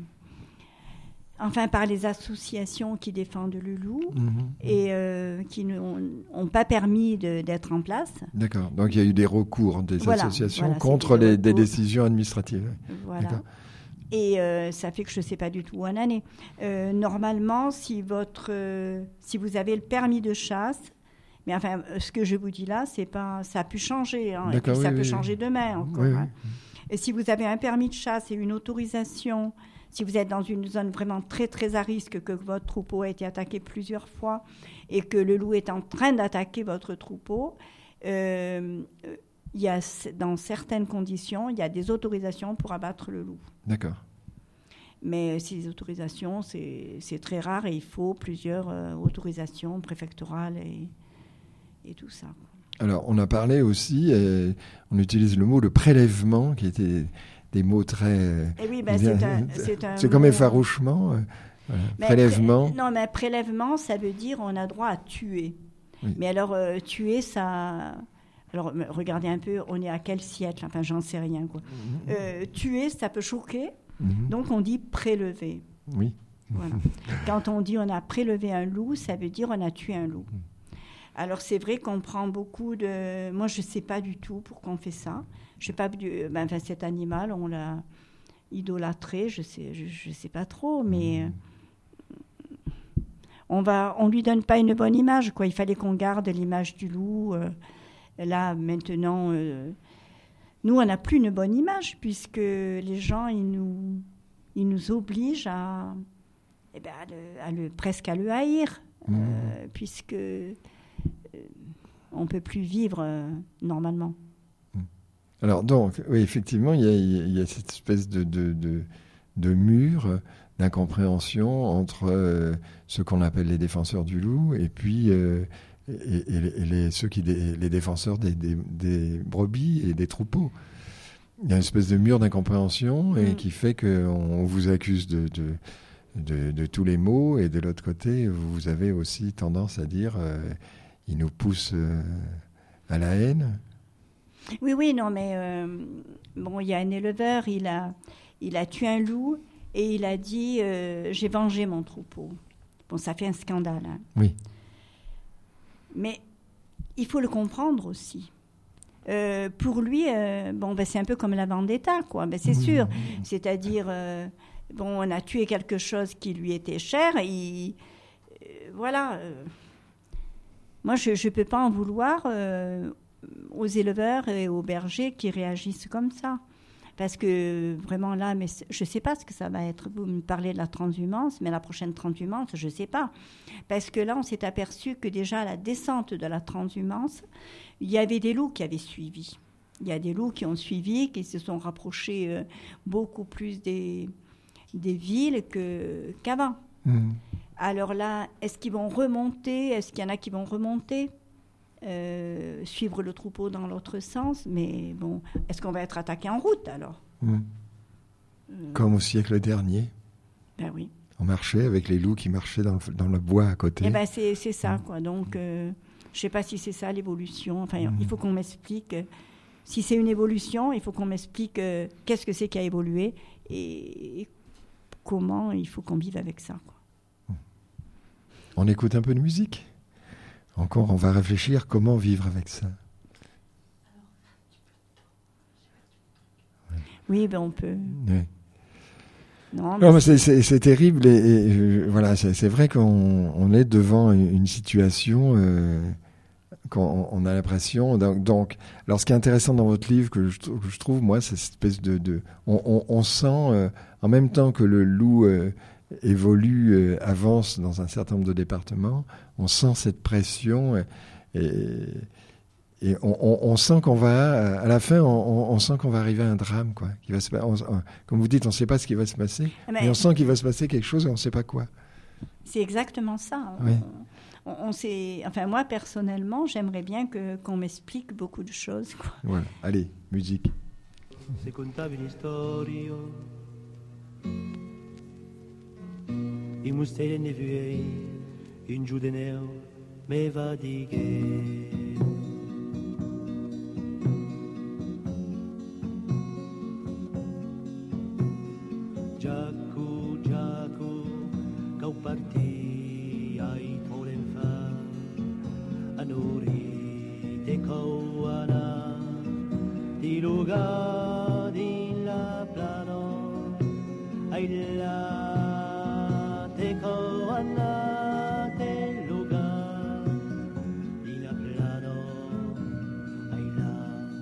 enfin, par les associations qui défendent le loup et qui n'ont pas permis d'être en place. D'accord. Donc, il y a eu des recours des associations contre des décisions administratives. Voilà. D'accord. Et ça fait que je ne sais pas du tout où en est. Normalement, si vous avez le permis de chasse, mais enfin, ce que je vous dis là, c'est pas, ça a pu changer. Hein, et puis ça peut changer demain encore. Hein. Et si vous avez un permis de chasse et une autorisation... Si vous êtes dans une zone vraiment très, très à risque, que votre troupeau a été attaqué plusieurs fois et que le loup est en train d'attaquer votre troupeau, il y a, dans certaines conditions, il y a des autorisations pour abattre le loup. D'accord. Mais ces autorisations, c'est très rare et il faut plusieurs autorisations préfectorales et tout ça. Alors, on a parlé aussi, on utilise le mot de prélèvement qui était... des mots très... c'est comme effarouchement, prélèvement. Non, mais prélèvement, ça veut dire on a droit à tuer. Oui. Mais alors, tuer, ça... Alors, regardez un peu, on est à quel siècle ? Enfin, j'en sais rien, quoi. Tuer, ça peut choquer, donc on dit prélever. Oui. Voilà. Quand on dit on a prélevé un loup, ça veut dire on a tué un loup. Alors, c'est vrai qu'on prend beaucoup de... Moi, je ne sais pas du tout pourquoi on fait ça. Je sais pas, cet animal, on l'a idolâtré, je sais pas trop, mais on lui donne pas une bonne image, quoi. Il fallait qu'on garde l'image du loup. Là, maintenant, nous, on n'a plus une bonne image, puisque les gens, ils nous obligent presque à le haïr, puisque on peut plus vivre normalement. Alors donc, oui, effectivement, il y a cette espèce de mur d'incompréhension entre ceux qu'on appelle les défenseurs du loup et puis les défenseurs des brebis et des troupeaux. Il y a une espèce de mur d'incompréhension et qui fait qu'on vous accuse de tous les maux, et de l'autre côté, vous avez aussi tendance à dire il nous pousse à la haine. Oui, non, mais il y a un éleveur, il a tué un loup et il a dit j'ai vengé mon troupeau. Bon, ça fait un scandale. Hein. Oui. Mais il faut le comprendre aussi. Pour lui, c'est un peu comme la vendetta, quoi. C'est sûr. C'est-à-dire, on a tué quelque chose qui lui était cher. Voilà. Moi, je ne peux pas en vouloir aux éleveurs et aux bergers qui réagissent comme ça. Parce que vraiment là, mais je ne sais pas ce que ça va être. Vous me parlez de la transhumance, mais la prochaine transhumance, je ne sais pas. Parce que là, on s'est aperçu que déjà à la descente de la transhumance, il y avait des loups qui avaient suivi. Il y a des loups qui ont suivi, qui se sont rapprochés beaucoup plus des villes qu'avant. Alors là, est-ce qu'ils vont remonter ? Est-ce qu'il y en a qui vont remonter ? Suivre le troupeau dans l'autre sens, mais bon, est-ce qu'on va être attaqué en route alors ? Comme au siècle dernier. Ben oui. On marchait avec les loups qui marchaient dans le bois à côté. Eh ben c'est ça, quoi. Donc, je ne sais pas si c'est ça l'évolution. Enfin, il faut qu'on m'explique. Si c'est une évolution, il faut qu'on m'explique qu'est-ce que c'est qui a évolué et comment il faut qu'on vive avec ça, quoi. On écoute un peu de musique ? Encore, on va réfléchir comment vivre avec ça. Oui, on peut. Oui. Non, mais c'est terrible voilà, c'est vrai qu'on est devant une situation qu'on a l'impression. Donc, alors ce qui est intéressant dans votre livre que je trouve, moi, c'est cette espèce on sent en même temps que le loup évolue, avance dans un certain nombre de départements, on sent cette pression et on sent qu'on va, à la fin, on sent qu'on va arriver à un drame, quoi. Qui va comme vous dites, on ne sait pas ce qui va se passer, mais on sent qu'il va se passer quelque chose et on ne sait pas quoi. C'est exactement ça. Oui. Moi, personnellement, j'aimerais bien qu'on m'explique beaucoup de choses, quoi. Voilà. Allez, musique. Se contavi un'istoria I musteri ne vuei in giù de neu me va di che Giacu cau parti ai tolen fa anuri te cau ana di lugar di la plano ai la Koanate lugar in a plano ai la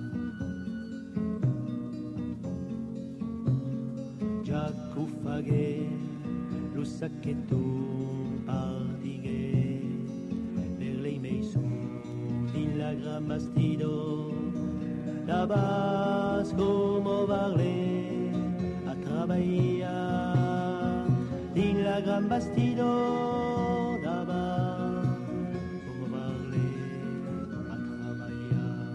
Giacu faghe lo sacchetto partighe per lei mei su in la gran bastido da bas como varle a trabalhar din la gran bastido d'abord como varle a trabalhar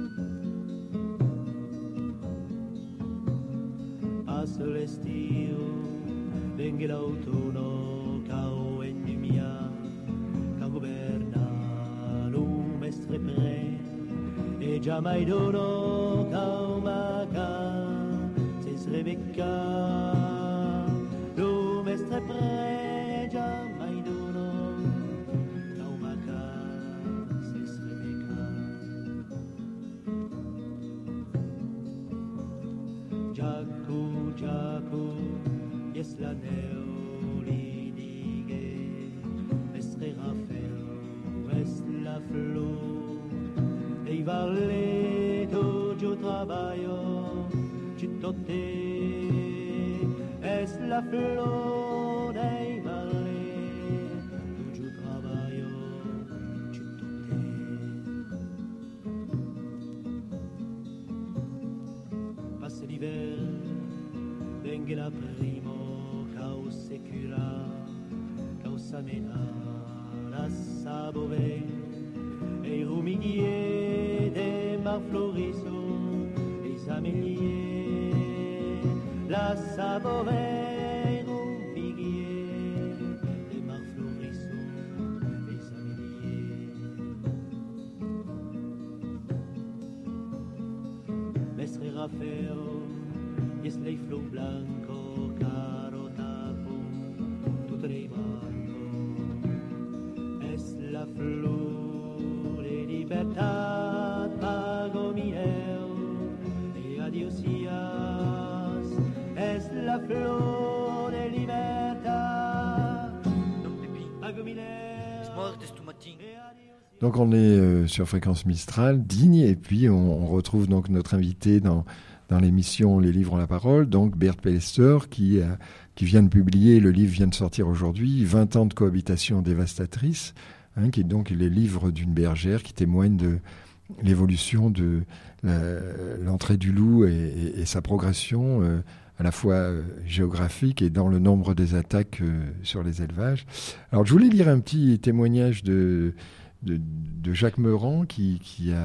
passa l'estiu venga l'autunno cau endumia cau governa lo mestre pre e già mai dono cau maca se Rebecca Mestre pregia mai dono Naumaca ses Rebecca Giacu yes la neoli dighe es valle tuo traballo tutto te es la flor dei valle tuo traballo tutto te passe l'hiver venga la primo causa cura causa mena la sabove e i rumighier des mar floriso les améliers la sabove e i rumighier des mar floriso les améliers Mestre Rafael es lei flo blanco caro tapo tutte le barco es la flor de libertad pago mi e adiós es la flor de libertad pago mi Donc on est sur Fréquence Mistral, Digne, et puis on retrouve donc notre invité dans l'émission Les Livres ont la parole, donc Berthe Pellester, qui vient de publier, le livre vient de sortir aujourd'hui, 20 ans de cohabitation dévastatrice, qui est donc les livres d'une bergère qui témoigne de l'évolution de l'entrée du loup et sa progression à la fois géographique et dans le nombre des attaques sur les élevages. Alors je voulais lire un petit témoignage de Jacques Meurant qui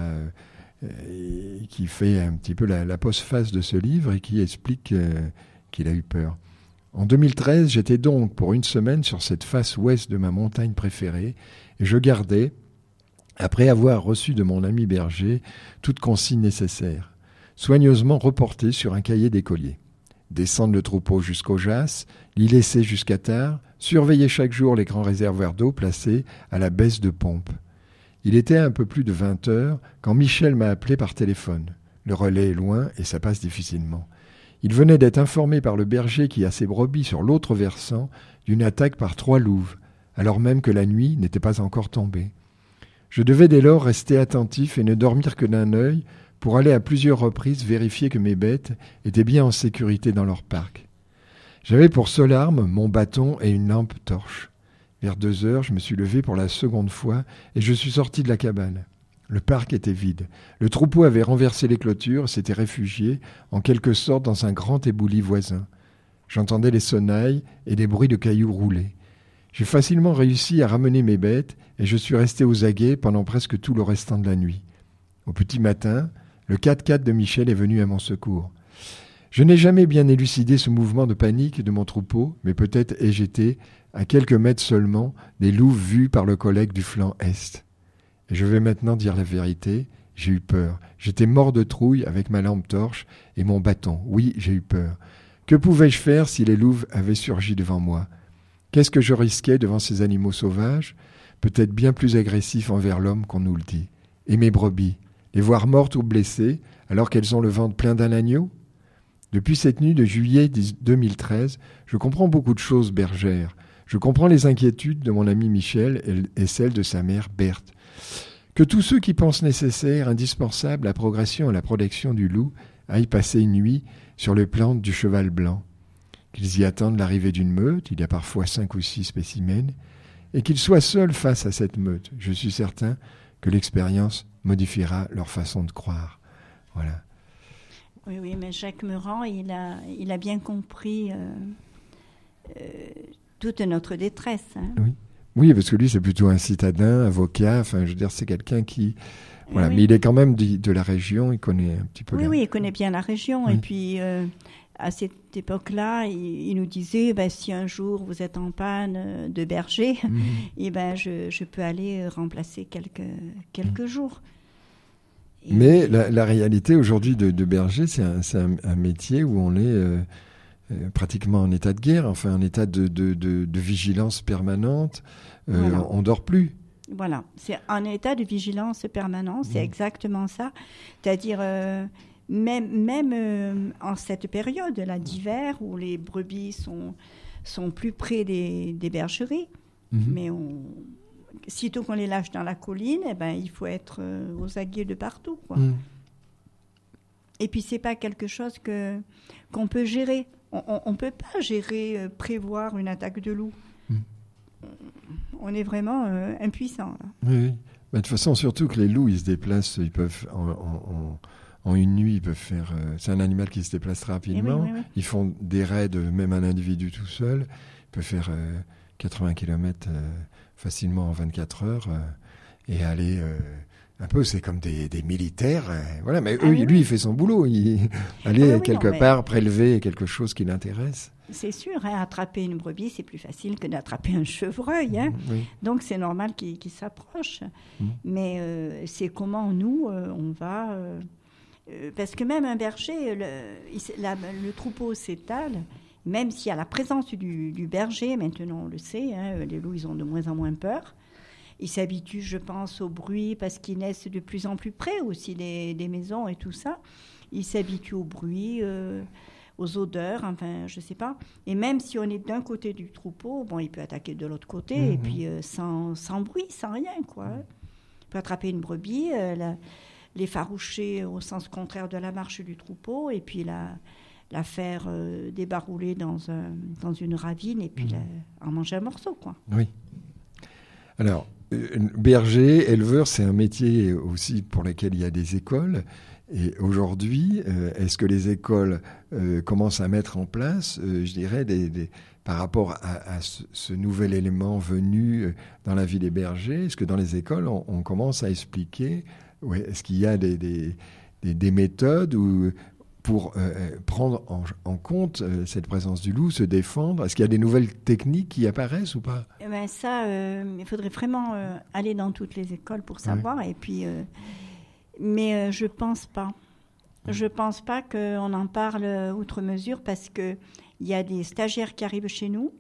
fait un petit peu la postface de ce livre et qui explique qu'il a eu peur. En 2013, j'étais donc pour une semaine sur cette face ouest de ma montagne préférée et je gardais, après avoir reçu de mon ami berger, toute consigne nécessaire, soigneusement reportée sur un cahier d'écolier. Descendre le troupeau jusqu'au Jas, l'y laisser jusqu'à tard, surveiller chaque jour les grands réservoirs d'eau placés à la baisse de pompe. Il était un peu plus de 20 heures quand Michel m'a appelé par téléphone. Le relais est loin et ça passe difficilement. Il venait d'être informé par le berger qui a ses brebis sur l'autre versant d'une attaque par 3 louves, alors même que la nuit n'était pas encore tombée. Je devais dès lors rester attentif et ne dormir que d'un œil pour aller à plusieurs reprises vérifier que mes bêtes étaient bien en sécurité dans leur parc. J'avais pour seule arme mon bâton et une lampe torche. Vers 2 heures, je me suis levé pour la seconde fois et je suis sorti de la cabane. Le parc était vide. Le troupeau avait renversé les clôtures et s'était réfugié, en quelque sorte, dans un grand éboulis voisin. J'entendais les sonnailles et des bruits de cailloux roulés. J'ai facilement réussi à ramener mes bêtes et je suis resté aux aguets pendant presque tout le restant de la nuit. Au petit matin, le 4x4 de Michel est venu à mon secours. Je n'ai jamais bien élucidé ce mouvement de panique de mon troupeau, mais peut-être ai-je été, à quelques mètres seulement, des loups vus par le collègue du flanc est. Et je vais maintenant dire la vérité, j'ai eu peur. J'étais mort de trouille avec ma lampe torche et mon bâton. Oui, j'ai eu peur. Que pouvais-je faire si les loups avaient surgi devant moi ? Qu'est-ce que je risquais devant ces animaux sauvages, peut-être bien plus agressifs envers l'homme qu'on nous le dit ? Et mes brebis, les voir mortes ou blessées, alors qu'elles ont le ventre plein d'un agneau ? Depuis cette nuit de juillet 2013, je comprends beaucoup de choses bergères. Je comprends les inquiétudes de mon ami Michel et celles de sa mère Berthe. Que tous ceux qui pensent nécessaire, indispensable la progression et la protection du loup aillent passer une nuit sur le plan du cheval blanc, qu'ils y attendent l'arrivée d'une meute, il y a parfois 5 ou 6 spécimens, et qu'ils soient seuls face à cette meute. Je suis certain que l'expérience modifiera leur façon de croire. Voilà. Oui, mais Jacques Meurant, il a bien compris toute notre détresse. Hein. Oui, parce que lui, c'est plutôt un citadin, avocat, enfin, je veux dire, c'est quelqu'un qui... Voilà, mais il est quand même de la région, il connaît un petit peu... Oui, il connaît bien la région, et puis... à cette époque-là, il nous disait, si un jour vous êtes en panne de berger, je peux aller remplacer quelques jours. Et mais la réalité aujourd'hui de berger, c'est un métier où on est pratiquement en état de guerre, enfin en état de vigilance permanente. Voilà. On ne dort plus. Voilà, c'est un état de vigilance permanente, c'est exactement ça. C'est-à-dire... Même en cette période là, d'hiver où les brebis sont plus près des bergeries, mais sitôt qu'on les lâche dans la colline, il faut être aux aguets de partout, quoi. Et puis, c'est pas quelque chose qu'on peut gérer. On peut pas gérer, prévoir une attaque de loup. On est vraiment impuissant. Oui. De toute façon, surtout que les loups, ils se déplacent, ils peuvent en une nuit, ils peuvent faire. C'est un animal qui se déplace rapidement. Oui. Ils font des raids, même un individu tout seul, il peut faire 80 km facilement en 24 heures et aller. Un peu, c'est comme des militaires, voilà. Mais lui, il fait son boulot. Aller quelque part prélever quelque chose qui l'intéresse. C'est sûr, attraper une brebis, c'est plus facile que d'attraper un chevreuil. Oui. Donc, c'est normal qu'il s'approche. Mais c'est comment nous, on va... parce que même un berger, le troupeau s'étale, même s'il y a la présence du berger, maintenant on le sait, les loups, ils ont de moins en moins peur. Ils s'habituent, je pense, au bruit parce qu'ils naissent de plus en plus près aussi des maisons et tout ça. Ils s'habituent au bruit, aux odeurs, enfin, je ne sais pas. Et même si on est d'un côté du troupeau, il peut attaquer de l'autre côté, et puis sans bruit, sans rien, quoi. Il peut attraper une brebis, l'effaroucher au sens contraire de la marche du troupeau, et puis la faire débarouler dans une ravine, et puis en manger un morceau, quoi. Oui. Alors... berger, éleveur, c'est un métier aussi pour lequel il y a des écoles. Et aujourd'hui, est-ce que les écoles commencent à mettre en place, je dirais, par rapport à ce nouvel élément venu dans la vie des bergers, est-ce que dans les écoles, on commence à expliquer, est-ce qu'il y a des méthodes pour prendre en compte cette présence du loup, se défendre? Est-ce qu'il y a des nouvelles techniques qui apparaissent ou pas? Ça, il faudrait vraiment aller dans toutes les écoles pour savoir. Et puis, mais je pense pas. Je pense pas qu'on en parle outre mesure parce que il y a des stagiaires qui arrivent chez nous.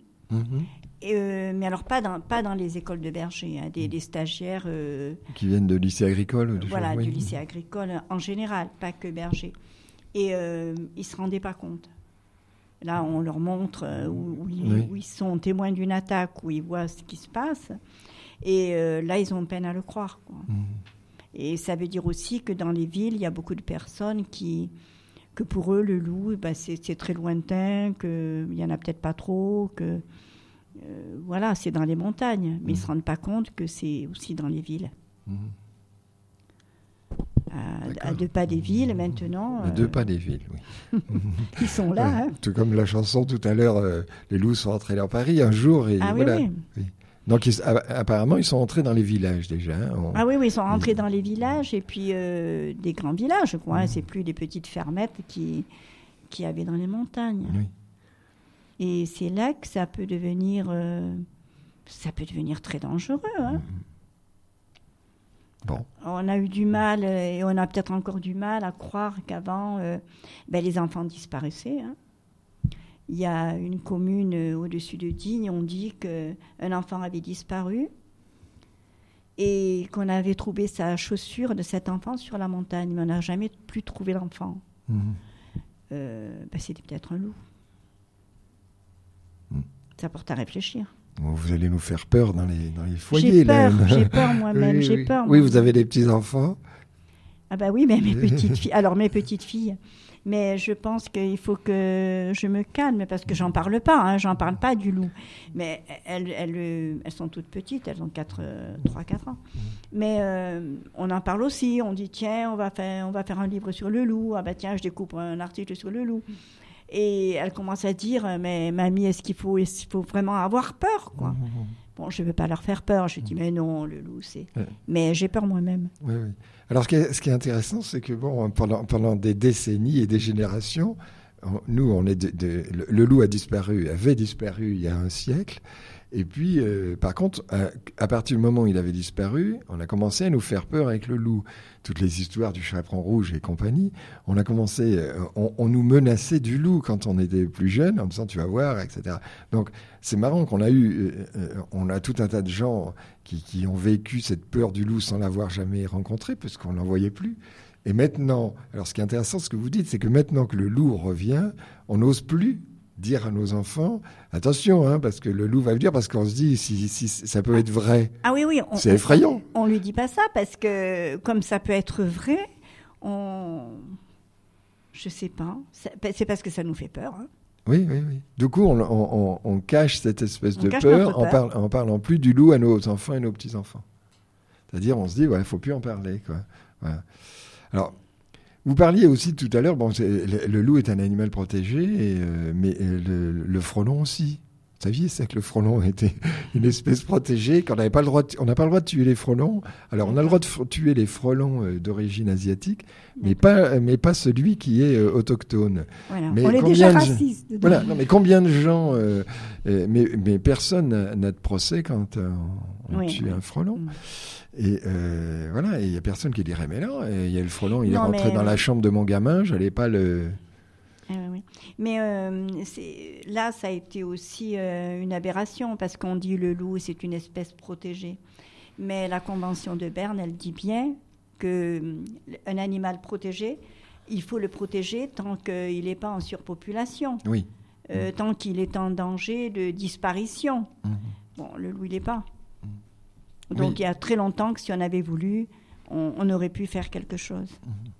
Mais alors pas dans les écoles de bergers, des stagiaires qui viennent de lycée agricole. Du lycée agricole en général, pas que bergers. Et ils ne se rendaient pas compte. Là, on leur montre où ils sont témoins d'une attaque, où ils voient ce qui se passe. Et là, ils ont peine à le croire, quoi. Et ça veut dire aussi que dans les villes, il y a beaucoup de personnes que pour eux, le loup, c'est très lointain, qu'il n'y en a peut-être pas trop, que c'est dans les montagnes. Mais ils ne se rendent pas compte que c'est aussi dans les villes. À 2 pas des villes, maintenant. À 2 pas des villes, oui. Ils sont là. Tout comme la chanson tout à l'heure, les loups sont entrés dans Paris un jour. Et voilà. Oui. Donc, apparemment, ils sont entrés dans les villages déjà. Ils sont rentrés dans les villages et puis des grands villages, quoi. C'est plus des petites fermettes qui avaient dans les montagnes. Oui. Et c'est là que ça peut devenir très dangereux. Bon. On a eu du mal, et on a peut-être encore du mal à croire qu'avant, les enfants disparaissaient. Il y a une commune au-dessus de Digne, on dit qu'un enfant avait disparu et qu'on avait trouvé sa chaussure de cet enfant sur la montagne, mais on n'a jamais plus trouvé l'enfant. C'était peut-être un loup. Ça porte à réfléchir. Vous allez nous faire peur dans les foyers. J'ai peur moi-même, j'ai peur. Oui, vous avez des petits-enfants? Oui, mais mes petites filles. Alors, mes petites filles. Mais je pense qu'il faut que je me calme parce que j'en parle pas. J'en parle pas du loup. Mais elles sont toutes petites, elles ont 3-4 ans. Mais on en parle aussi. On dit, tiens, on va faire un livre sur le loup. Tiens, je découvre un article sur le loup. Et elle commence à dire, mais mamie, est-ce qu'il faut vraiment avoir peur, quoi? Bon, je ne veux pas leur faire peur. Je dis, mais non, le loup, c'est... Mais j'ai peur moi-même. Oui. Alors, ce qui est intéressant, c'est que pendant des décennies et des générations, nous, le loup avait disparu il y a un siècle. Et puis, par contre, à partir du moment où il avait disparu, on a commencé à nous faire peur avec le loup. Toutes les histoires du chaperon rouge et compagnie, on nous menaçait du loup quand on était plus jeune, en disant tu vas voir, etc. Donc, c'est marrant qu'on on a tout un tas de gens qui ont vécu cette peur du loup sans l'avoir jamais rencontré, parce qu'on n'en voyait plus. Et maintenant, alors ce qui est intéressant, ce que vous dites, c'est que maintenant que le loup revient, on n'ose plus dire à nos enfants, attention, parce que le loup va venir, parce qu'on se dit, si ça peut être vrai. Ah oui, c'est effrayant. On lui dit pas ça, parce que comme ça peut être vrai, je sais pas, c'est parce que ça nous fait peur. Oui. Du coup, on cache cette espèce de peur en parlant plus du loup à nos enfants et nos petits-enfants. C'est-à-dire, on se dit, il faut plus en parler, quoi. Voilà. Alors, vous parliez aussi tout à l'heure, le loup est un animal protégé, mais le frelon aussi. Vous saviez, c'est que le frelon était une espèce protégée, qu'on n'avait pas le droit on n'a pas le droit de tuer les frelons. Alors, on a le droit de tuer les frelons d'origine asiatique, mais pas celui qui est autochtone. Voilà. Mais on est déjà raciste. Voilà. Non, mais combien de gens... mais personne n'a de procès quand on tue un frelon. Et voilà, il n'y a personne qui dirait, mais non, il y a le frelon, il est rentré dans la chambre de mon gamin, je n'allais pas le... Oui. Mais là, ça a été aussi une aberration, parce qu'on dit le loup, c'est une espèce protégée. Mais la Convention de Berne, elle dit bien qu'un animal protégé, il faut le protéger tant qu'il n'est pas en surpopulation. Oui. Tant qu'il est en danger de disparition. Bon, le loup, il n'est pas. Donc, il y a très longtemps que si on avait voulu, on aurait pu faire quelque chose.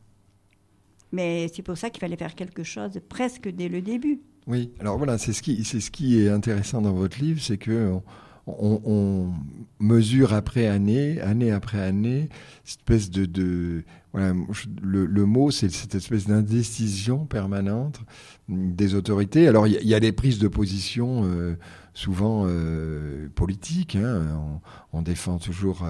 Mais c'est pour ça qu'il fallait faire quelque chose presque dès le début. Oui, alors voilà, c'est ce qui est intéressant dans votre livre, c'est que on mesure année après année, cette espèce voilà, le mot, c'est cette espèce d'indécision permanente des autorités. Alors, il y a des prises de position souvent politiques. On défend toujours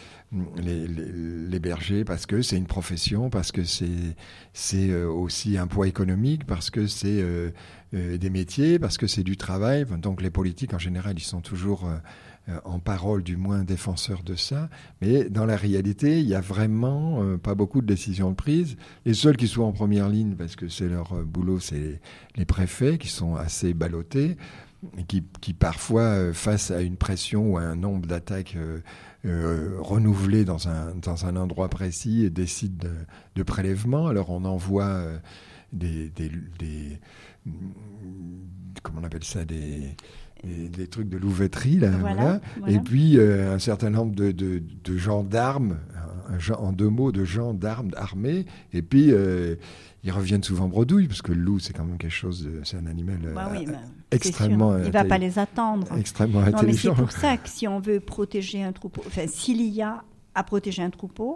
les bergers parce que c'est une profession, parce que c'est aussi un poids économique, parce que c'est des métiers, parce que c'est du travail. Donc, les politiques, en général, ils sont toujours... en parole du moins défenseurs de ça, mais dans la réalité, il y a vraiment pas beaucoup de décisions prises. Les seuls qui sont en première ligne, parce que c'est leur boulot, c'est les préfets qui sont assez ballottés, et qui parfois, face à une pression ou à un nombre d'attaques renouvelées dans un endroit précis, décident de prélèvements. Alors on envoie des comment on appelle ça, des trucs de louveterie, là, voilà. Et puis un certain nombre de gendarmes, en deux mots, de gendarmes armés, et puis ils reviennent souvent bredouille, parce que le loup, c'est quand même quelque chose, c'est un animal extrêmement... Il ne va pas les attendre. Extrêmement intelligent. Mais c'est pour ça que si on veut protéger un troupeau, enfin, s'il y a à protéger un troupeau,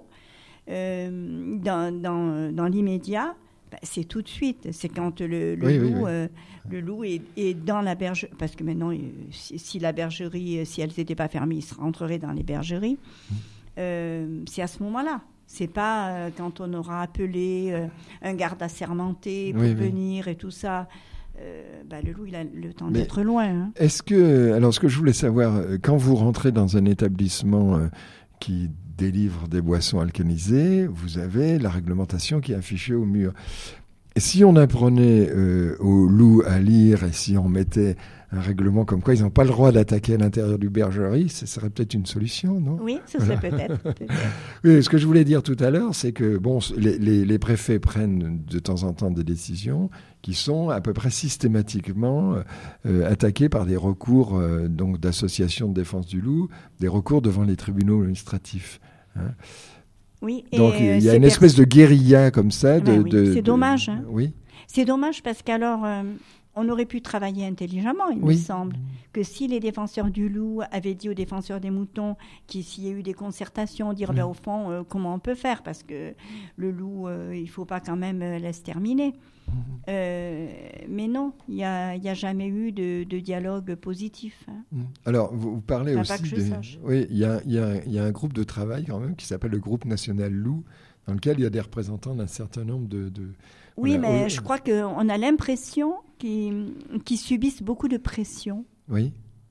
dans l'immédiat, c'est tout de suite. C'est quand le loup est dans la bergerie. Parce que maintenant, si la bergerie, si elles n'étaient pas fermées, ils rentreraient dans les bergeries. C'est à ce moment-là. C'est pas quand on aura appelé un garde assermenté pour venir et tout ça. Le loup, il a le temps d'être loin. Est-ce que... Alors, ce que je voulais savoir, quand vous rentrez dans un établissement qui délivre des boissons alcoolisées, vous avez la réglementation qui est affichée au mur. Et si on apprenait aux loups à lire, et si on mettait un règlement comme quoi ils n'ont pas le droit d'attaquer à l'intérieur du bergerie, ce serait peut-être une solution, non ? Oui, ce serait peut-être. Oui, ce que je voulais dire tout à l'heure, c'est que les préfets prennent de temps en temps des décisions qui sont à peu près systématiquement attaquées par des recours donc d'associations de défense du loup, des recours devant les tribunaux administratifs. Oui, donc il y a une espèce de guérilla comme ça. C'est dommage. Oui. C'est dommage parce qu'alors... on aurait pu travailler intelligemment, il me semble, que si les défenseurs du loup avaient dit aux défenseurs des moutons s'il y a eu des concertations, dire au fond comment on peut faire, parce que le loup, il ne faut pas quand même l'exterminer. Mais non, il n'y a jamais eu de dialogue positif. Alors, vous parlez aussi... Pas que je sache. Oui, il y a un groupe de travail quand même qui s'appelle le groupe national loup, dans lequel il y a des représentants d'un certain nombre de Oui, mais je crois qu'on a l'impression qu'ils subissent beaucoup de pression. Oui.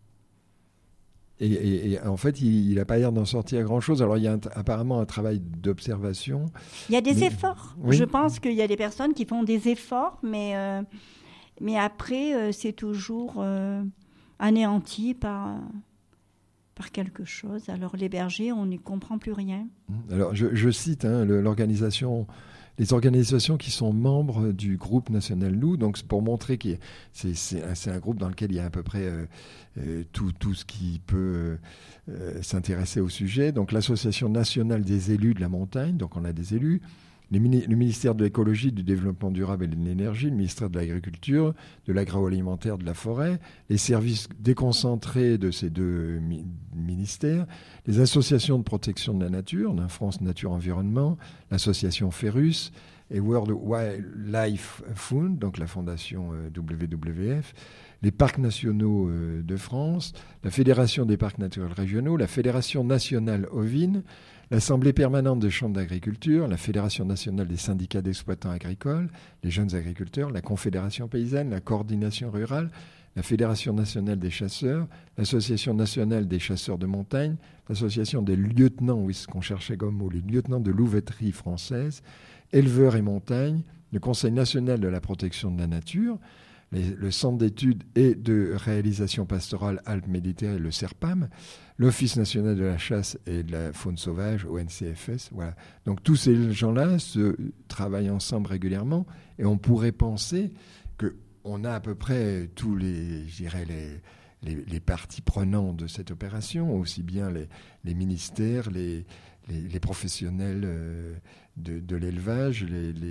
Et en fait, il n'a pas l'air d'en sortir grand-chose. Alors, il y a apparemment un travail d'observation. Il y a des efforts. Oui. Je pense qu'il y a des personnes qui font des efforts, mais après, c'est toujours anéanti par quelque chose. Alors, les bergers, on n'y comprend plus rien. Alors, je cite l'organisation les organisations qui sont membres du groupe national Loup. Donc, c'est pour montrer que c'est un groupe dans lequel il y a à peu près tout ce qui peut s'intéresser au sujet. Donc, l'Association nationale des élus de la montagne, donc on a des élus. Le ministère de l'écologie, du développement durable et de l'énergie, le ministère de l'agriculture, de l'agroalimentaire, de la forêt, les services déconcentrés de ces deux ministères, les associations de protection de la nature, France Nature Environnement, l'association Ferrus et World Wildlife Fund, donc la fondation WWF, les parcs nationaux de France, la Fédération des parcs naturels régionaux, la Fédération nationale ovine, l'Assemblée permanente des chambres d'agriculture, la Fédération nationale des syndicats d'exploitants agricoles, les jeunes agriculteurs, la Confédération paysanne, la coordination rurale, la Fédération nationale des chasseurs, l'Association nationale des chasseurs de montagne, l'Association des lieutenants, oui, ce qu'on cherchait comme mot, les lieutenants de louveterie française, éleveurs et montagne, le Conseil national de la protection de la nature, le Centre d'études et de réalisation pastorale Alpes-Méditerranée, le CERPAM, l'Office national de la chasse et de la faune sauvage, ONCFS. Voilà. Donc tous ces gens-là se travaillent ensemble régulièrement et on pourrait penser qu'on a à peu près tous les, je dirais, les parties prenantes de cette opération, aussi bien les ministères, les professionnels de l'élevage,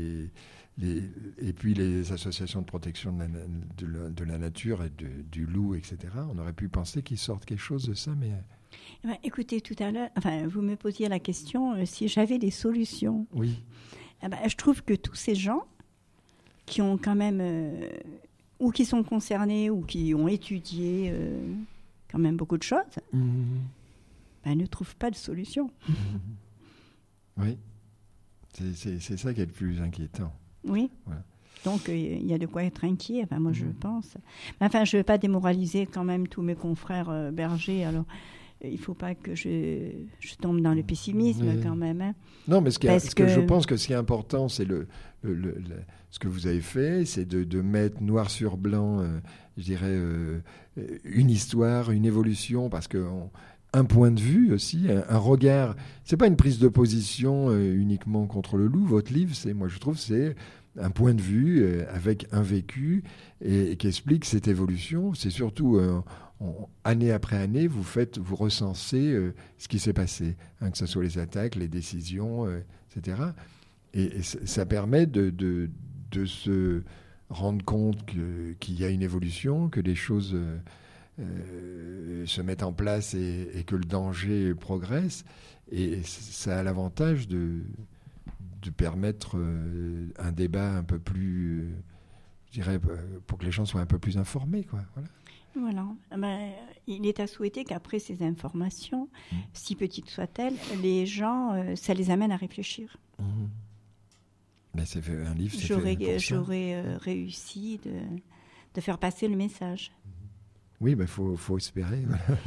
et puis les associations de protection de la nature et du loup, etc. On aurait pu penser qu'il sorte quelque chose de ça, mais... Écoutez, tout à l'heure, vous me posiez la question si j'avais des solutions. Oui. Je trouve que tous ces gens qui ont quand même... ou qui sont concernés, ou qui ont étudié quand même beaucoup de choses, ne trouvent pas de solution. Oui. C'est ça qui est le plus inquiétant. Oui. Voilà. Donc, il y a de quoi être inquiet, moi, je pense. Je ne veux pas démoraliser quand même tous mes confrères bergers. Alors, il ne faut pas que je tombe dans le pessimisme quand même. Hein. Non, mais je pense que ce qui est important, c'est ce que vous avez fait, c'est de mettre noir sur blanc, je dirais, une histoire, une évolution, parce que... un point de vue aussi, un regard. C'est pas une prise de position uniquement contre le loup. Votre livre, moi je trouve, c'est un point de vue avec un vécu et qui explique cette évolution. C'est surtout année après année, vous recensez ce qui s'est passé, que ce soit les attaques, les décisions, etc. Et ça permet de se rendre compte qu'il y a une évolution, que les choses se mettent en place et que le danger progresse. Et ça a l'avantage de permettre un débat un peu plus, je dirais, pour que les gens soient un peu plus informés, quoi. Voilà. Il est à souhaiter qu'après ces informations, si petites soient-elles, les gens, ça les amène à réfléchir. Mais c'est fait un livre. J'aurais réussi de faire passer le message. Oui, mais faut espérer.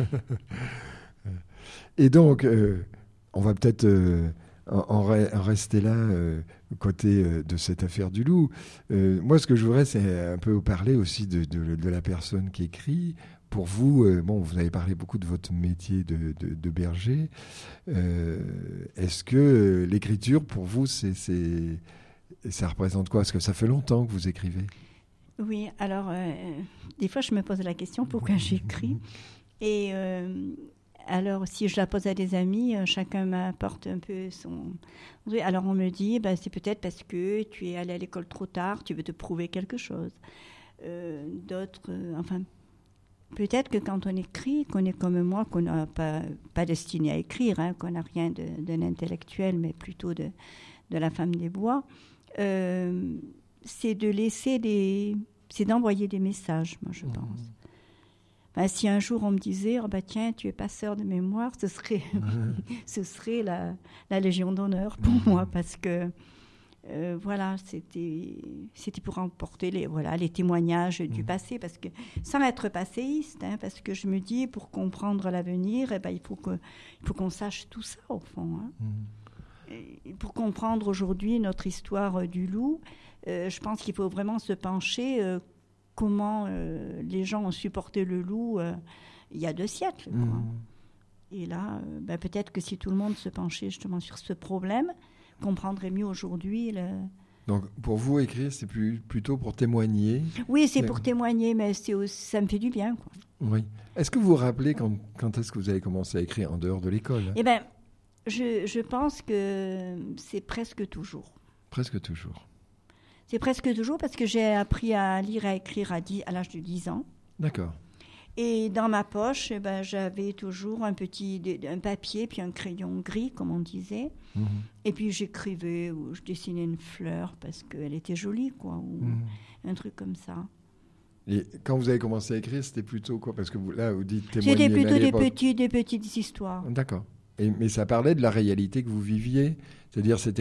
Et donc, on va peut-être en rester là, côté de cette affaire du loup. Moi, ce que je voudrais, c'est un peu parler aussi de la personne qui écrit. Pour vous, vous avez parlé beaucoup de votre métier de berger. Est-ce que l'écriture, pour vous, ça représente quoi ? Parce que ça fait longtemps que vous écrivez. Oui, alors, des fois, je me pose la question pourquoi j'écris. Et alors, si je la pose à des amis, chacun m'apporte un peu son... Oui, alors, on me dit, c'est peut-être parce que tu es allé à l'école trop tard, tu veux te prouver quelque chose. D'autres, peut-être que quand on écrit, qu'on est comme moi, qu'on n'a pas destiné à écrire, qu'on n'a rien d'un intellectuel, mais plutôt de la femme des bois, c'est de laisser c'est d'envoyer des messages, moi, je pense. Si un jour on me disait, tiens, tu es passeur de mémoire, ce serait la Légion d'honneur pour moi, parce que c'était pour emporter les témoignages du passé, parce que sans être passéiste, parce que je me dis, pour comprendre l'avenir, il faut qu'on sache tout ça au fond. Et pour comprendre aujourd'hui notre histoire du loup, je pense qu'il faut vraiment se pencher comment les gens ont supporté le loup il y a 2 siècles. Et là, peut-être que si tout le monde se penchait justement sur ce problème, comprendrais mieux aujourd'hui. Donc, pour vous, écrire, c'est plutôt pour témoigner? Oui, c'est pour témoigner, mais ça me fait du bien, quoi. Oui. Est-ce que vous vous rappelez quand est-ce que vous avez commencé à écrire en dehors de l'école? Eh bien, je pense que c'est presque toujours. Presque toujours. C'est presque toujours parce que j'ai appris à lire et à écrire à l'âge de 10 ans. D'accord. Et dans ma poche, j'avais toujours un papier puis un crayon gris, comme on disait. Mmh. Et puis j'écrivais ou je dessinais une fleur parce qu'elle était jolie, quoi, ou un truc comme ça. Et quand vous avez commencé à écrire, c'était plutôt quoi? Parce que vous dites témoigner. C'était plutôt des petites histoires. D'accord. Mais ça parlait de la réalité que vous viviez, c'est-à-dire c'était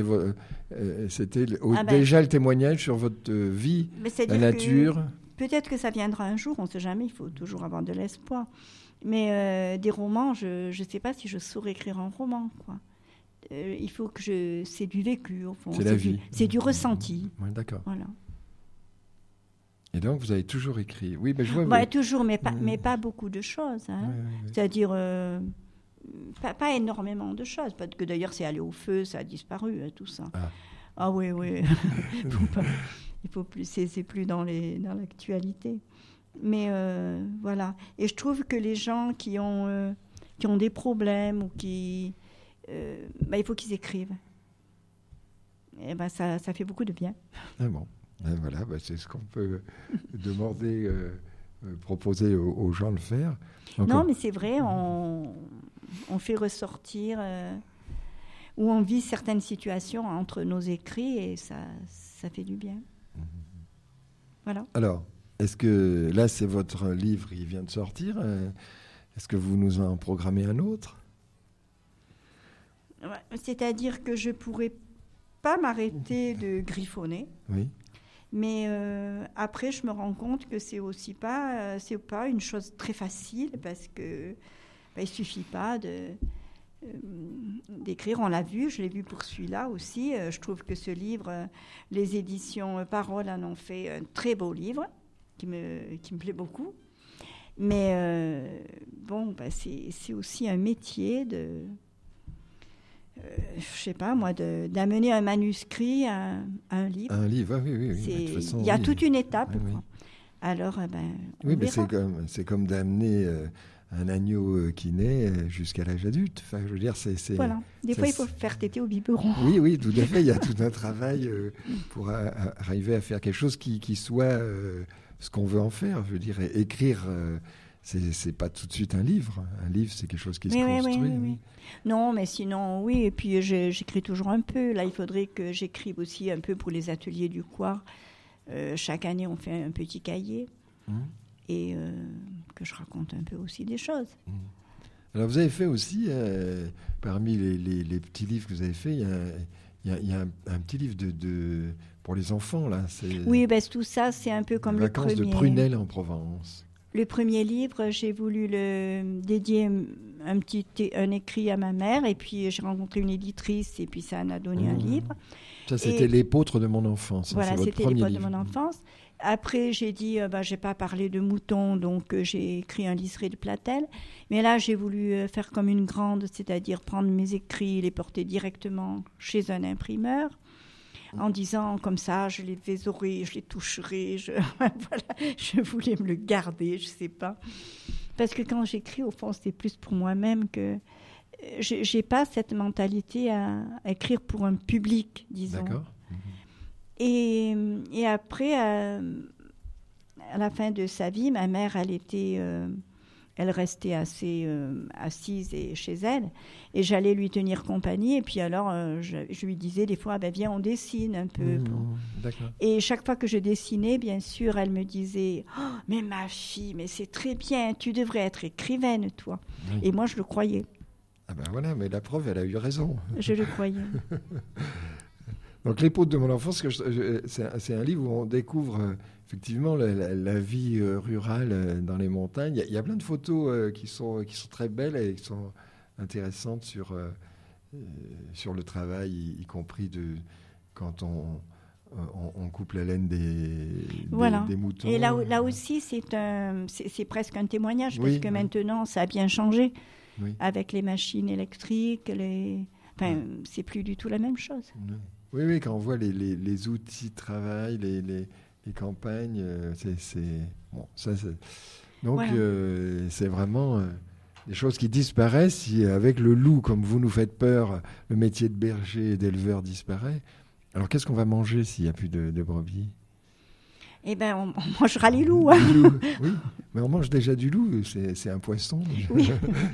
déjà le témoignage sur votre vie, la nature. Peut-être que ça viendra un jour, on ne sait jamais, il faut toujours avoir de l'espoir. Mais des romans, je ne sais pas si je saurais écrire un roman, quoi. Il faut que c'est du vécu, au fond. C'est la vie. C'est du ressenti. Oui, d'accord. Voilà. Et donc, vous avez toujours écrit. Oui, mais je vois... toujours, mais pas beaucoup de choses. Hein. Oui. C'est-à-dire, pas énormément de choses. Parce que d'ailleurs, c'est allé au feu, ça a disparu, tout ça. Ah oui. Il faut plus, c'est plus dans l'actualité. Mais voilà. Et je trouve que les gens qui ont des problèmes ou il faut qu'ils écrivent. Et ça fait beaucoup de bien. Ah bon. Voilà, c'est ce qu'on peut demander, proposer aux gens de faire. Non, mais c'est vrai, on fait ressortir où on vit certaines situations entre nos écrits et ça fait du bien. Voilà. Alors, est-ce que là, c'est votre livre qui vient de sortir? Est-ce que vous nous en programmez un autre? C'est-à-dire que je ne pourrais pas m'arrêter de griffonner. Oui. Mais après, je me rends compte que c'est pas une chose très facile parce que il suffit pas d'écrire. On l'a vu, je l'ai vu pour celui-là aussi. Je trouve que ce livre, les éditions Parole en ont fait un très beau livre qui me plaît beaucoup. Mais c'est aussi un métier je sais pas moi, d'amener un manuscrit à un livre. Un livre, oui. Il y a toute une étape. Oui. Alors, oui, mais c'est comme d'amener un agneau qui naît jusqu'à l'âge adulte. Enfin, je veux dire, voilà. Des fois, il faut faire téter au biberon. Oui, tout à fait. Il y a tout un travail pour arriver à faire quelque chose qui soit ce qu'on veut en faire. Je veux dire, écrire. C'est pas tout de suite un livre. Un livre, c'est quelque chose qui se construit. Oui. Non, mais sinon, oui. Et puis, j'écris toujours un peu. Là, il faudrait que j'écrive aussi un peu pour les ateliers du Coire. Chaque année, on fait un petit cahier. Et que je raconte un peu aussi des choses. Alors, vous avez fait aussi, parmi les petits livres que vous avez faits, il y a un petit livre pour les enfants, là. Oui, tout ça, c'est un peu comme le premier. Vacances de Prunelle en Provence. Le premier livre, j'ai voulu le dédier un écrit à ma mère, et puis j'ai rencontré une éditrice, et puis ça en a donné un livre. Ça, c'était L'Épôtre de mon enfance. Voilà, c'était L'Épôtre de mon enfance. Après, j'ai dit, j'ai pas parlé de moutons, donc j'ai écrit un liseré de Platel. Mais là, j'ai voulu faire comme une grande, c'est-à-dire prendre mes écrits, les porter directement chez un imprimeur. En disant comme ça, je les vésorerai, je les toucherai, je voulais me le garder, je sais pas. Parce que quand j'écris, au fond, c'est plus pour moi-même que j'ai pas cette mentalité à écrire pour un public, disons. D'accord. Et après, à la fin de sa vie, ma mère, elle restait assez assise chez elle, et j'allais lui tenir compagnie, et puis alors je lui disais des fois, viens, on dessine un peu. D'accord. Et chaque fois que je dessinais, bien sûr, elle me disait, mais ma fille, mais c'est très bien, tu devrais être écrivaine, toi. Oui. Et moi, je le croyais. Ah voilà, mais la preuve, elle a eu raison. Je le croyais. Donc, L'Épôtre de mon enfance, c'est un livre où on découvre effectivement la vie rurale dans les montagnes. Il y a plein de photos qui sont très belles et qui sont intéressantes sur le travail, y compris quand on coupe la laine des moutons. Et là aussi, c'est presque un témoignage, parce que maintenant, ça a bien changé avec les machines électriques, Enfin, c'est plus du tout la même chose. Oui, quand on voit les outils de travail, les campagnes, bon, ça, donc voilà. C'est vraiment des choses qui disparaissent. Si avec le loup, comme vous nous faites peur, le métier de berger et d'éleveur disparaît. Alors qu'est-ce qu'on va manger s'il n'y a plus de brebis ? Eh bien, on mangera les loups. Hein. Oui, mais on mange déjà du loup, c'est un poisson. Oui.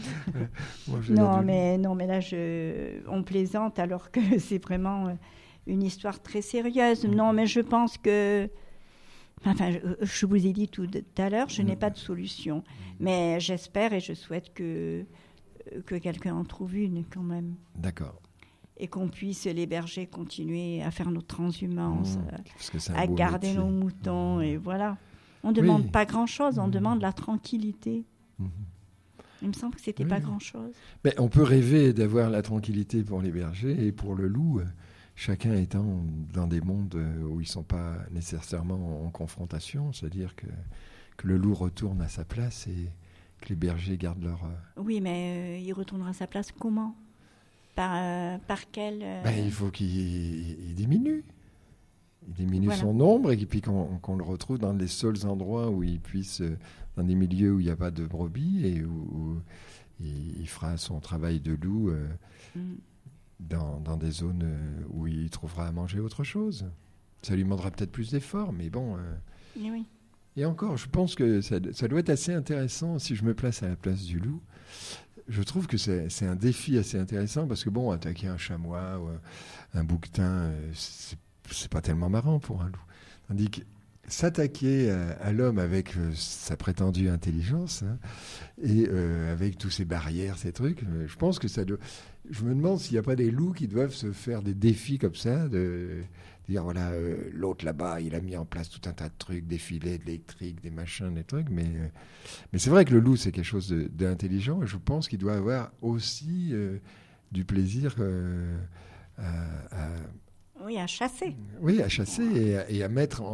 non, mais là, on plaisante alors que c'est vraiment une histoire très sérieuse. Non, mais je pense que... Enfin, je vous ai dit tout à l'heure, je n'ai pas de solution. Mais j'espère et je souhaite que quelqu'un en trouve une quand même. D'accord. Et qu'on puisse, les bergers, continuer à faire notre transhumance, à garder métier. Nos moutons, et voilà. On ne demande pas grand-chose, on demande la tranquillité. Il me semble que ce n'était pas grand-chose. Mais on peut rêver d'avoir la tranquillité pour les bergers et pour le loup, chacun étant dans des mondes où ils ne sont pas nécessairement en confrontation, c'est-à-dire que le loup retourne à sa place et que les bergers gardent leur... Oui, mais il retournera à sa place comment ? Par quel... il faut qu'il diminue. Il diminue son nombre et puis qu'on le retrouve dans les seuls endroits où il puisse, dans des milieux où il n'y a pas de brebis et où il fera son travail de loup dans des zones où il trouvera à manger autre chose. Ça lui demandera peut-être plus d'efforts, mais bon... Oui. Et encore, je pense que ça doit être assez intéressant si je me place à la place du loup. Je trouve que c'est un défi assez intéressant parce que bon, attaquer un chamois ou un bouquetin, c'est pas tellement marrant pour un loup. Tandis que s'attaquer à l'homme avec sa prétendue intelligence et avec tous ces barrières, ces trucs, je pense que ça doit... Je me demande s'il n'y a pas des loups qui doivent se faire des défis comme ça, de dire voilà, l'autre là-bas, il a mis en place tout un tas de trucs, des filets électriques, des machins, des trucs, mais c'est vrai que le loup, c'est quelque chose d'intelligent, et je pense qu'il doit avoir aussi du plaisir à chasser. Oui, à chasser et à mettre,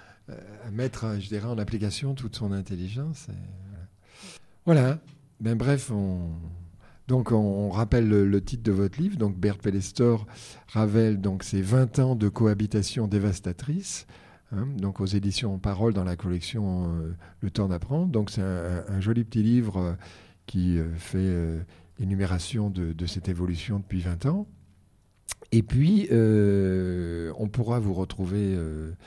je dirais, en application toute son intelligence. Voilà. Ben, bref, Donc, on rappelle le titre de votre livre. Donc, Bert Pellestor, Ravel, donc c'est 20 ans de cohabitation dévastatrice. Donc, aux éditions Parole dans la collection Le Temps d'apprendre. Donc, c'est un joli petit livre qui fait énumération de cette évolution depuis 20 ans. Et puis, on pourra vous retrouver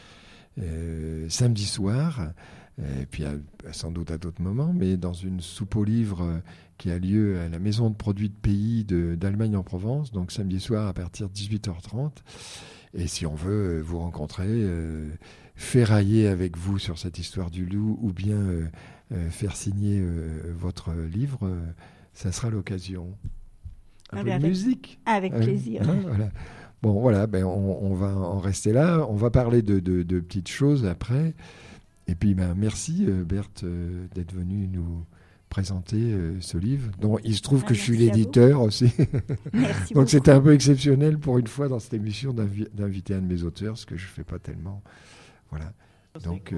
samedi soir, et puis sans doute à d'autres moments, mais dans une soupe aux livres qui a lieu à la Maison de produits de pays d'Allemagne en Provence, donc samedi soir à partir de 18h30. Et si on veut vous rencontrer, ferrailler avec vous sur cette histoire du loup, ou bien faire signer votre livre, ça sera l'occasion. Un peu de musique. Avec plaisir. Voilà. Bon, voilà, on va en rester là. On va parler de petites choses après. Et puis, merci, Berthe, d'être venue nous présenter ce livre. Donc, il se trouve que je suis l'éditeur aussi. Merci Donc, c'était un peu exceptionnel pour une fois dans cette émission d'inviter un de mes auteurs, ce que je ne fais pas tellement. Voilà. Donc,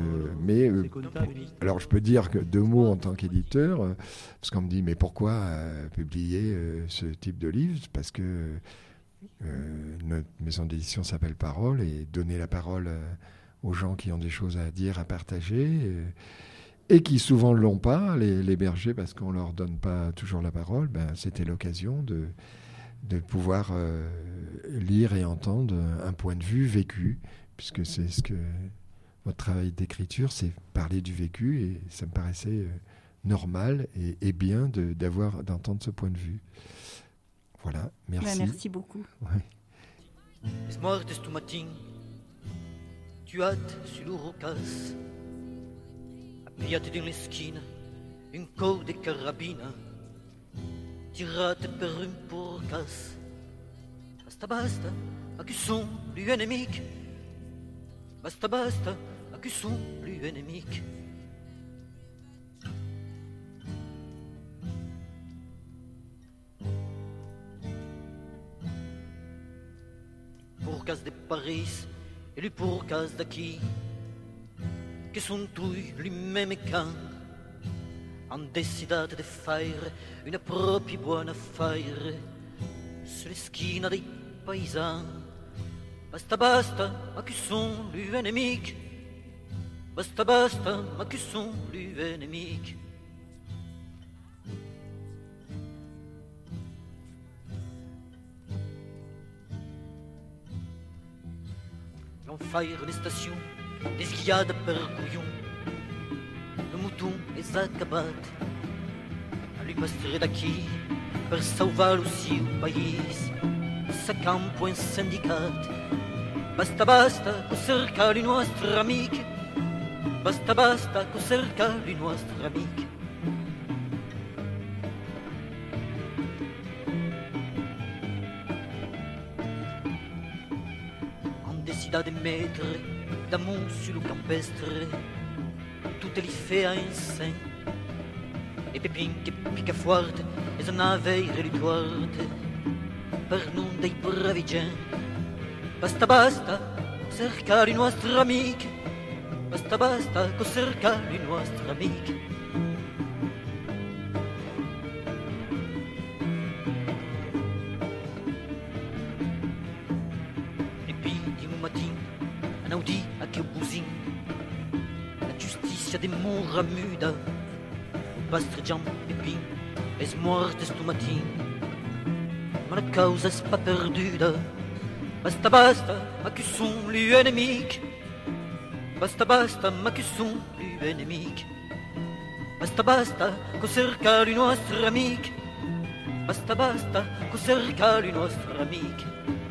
alors je peux dire que 2 mots en tant qu'éditeur, parce qu'on me dit mais pourquoi publier ce type de livre ? Parce que notre maison d'édition s'appelle Parole, et donner la parole aux gens qui ont des choses à dire, à partager, et qui souvent ne l'ont pas, les bergers, parce qu'on ne leur donne pas toujours la parole. C'était l'occasion de pouvoir lire et entendre un point de vue vécu, puisque c'est ce que votre travail d'écriture, c'est parler du vécu, et ça me paraissait normal et bien d'entendre ce point de vue. Voilà, merci. Merci beaucoup. Ouais. Es mortes du matin, tu hâtes sur l'Urocas, appuyate d'une esquina, une côte de carabina, tirate per une porcas. Basta, accusons l'ennemi. Basta, accusons l'ennemi. Porcas de Paris et le porcas d'aqui, que sont tous les mêmes camps, en décidant de faire une propre bonne affaire, sulle schiena dei paesani. Basta, basta, ma chi sono le nemiche? Basta, basta, ma chi sono le nemiche? L'enfer des stations, des schiades per couillon, le mouton est acabat. A lui passer daqui, per salvar o seu país, sa campo in sindicat. Basta, basta, co cercar i nostri amici. Basta, basta, co cercar i nostri amici. On décida de mettre d'amour sur le campestre. Tout est fait à un sein. Les pépins qui piquent fort, et en avait réduire. Per non dei bravi gens. Basta, basta, cercar i nostri amici. Basta, basta, cercar i nostri amici. E puis, un matin, un audi a che bousin. La giustizia de mura muda. O pastre Jean Pepin es morte sto matin. Ma la causa è pas perduta. Basta, basta, ma chi sono le nemiche? Basta, basta, ma chi sono le nemiche? Basta, basta, cercare i nostri amici. Basta, basta, cercare i nostri amici.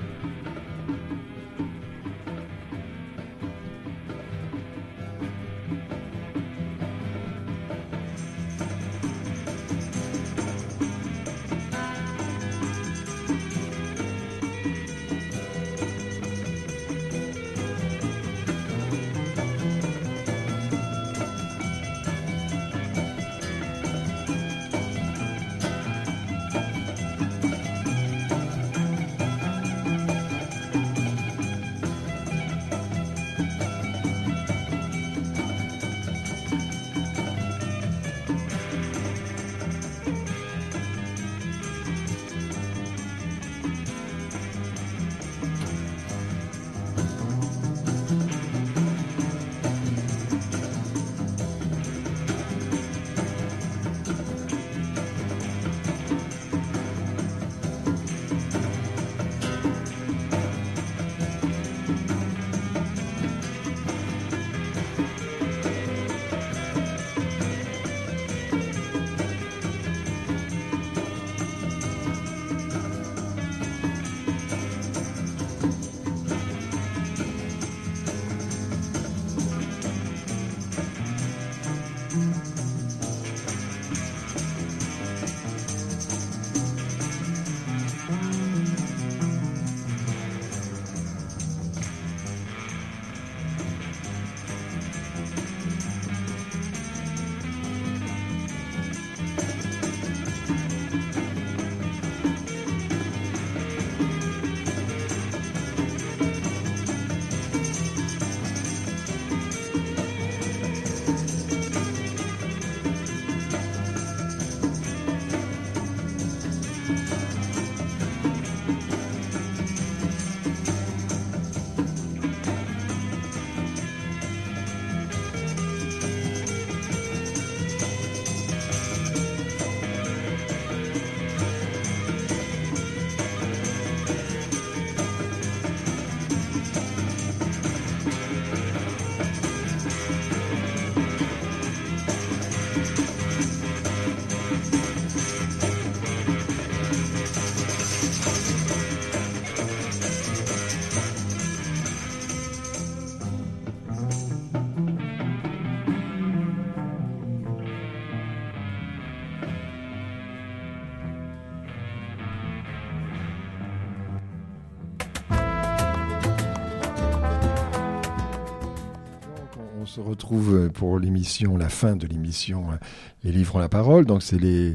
se retrouve pour l'émission, la fin de l'émission, les livres ont la parole. Donc c'est les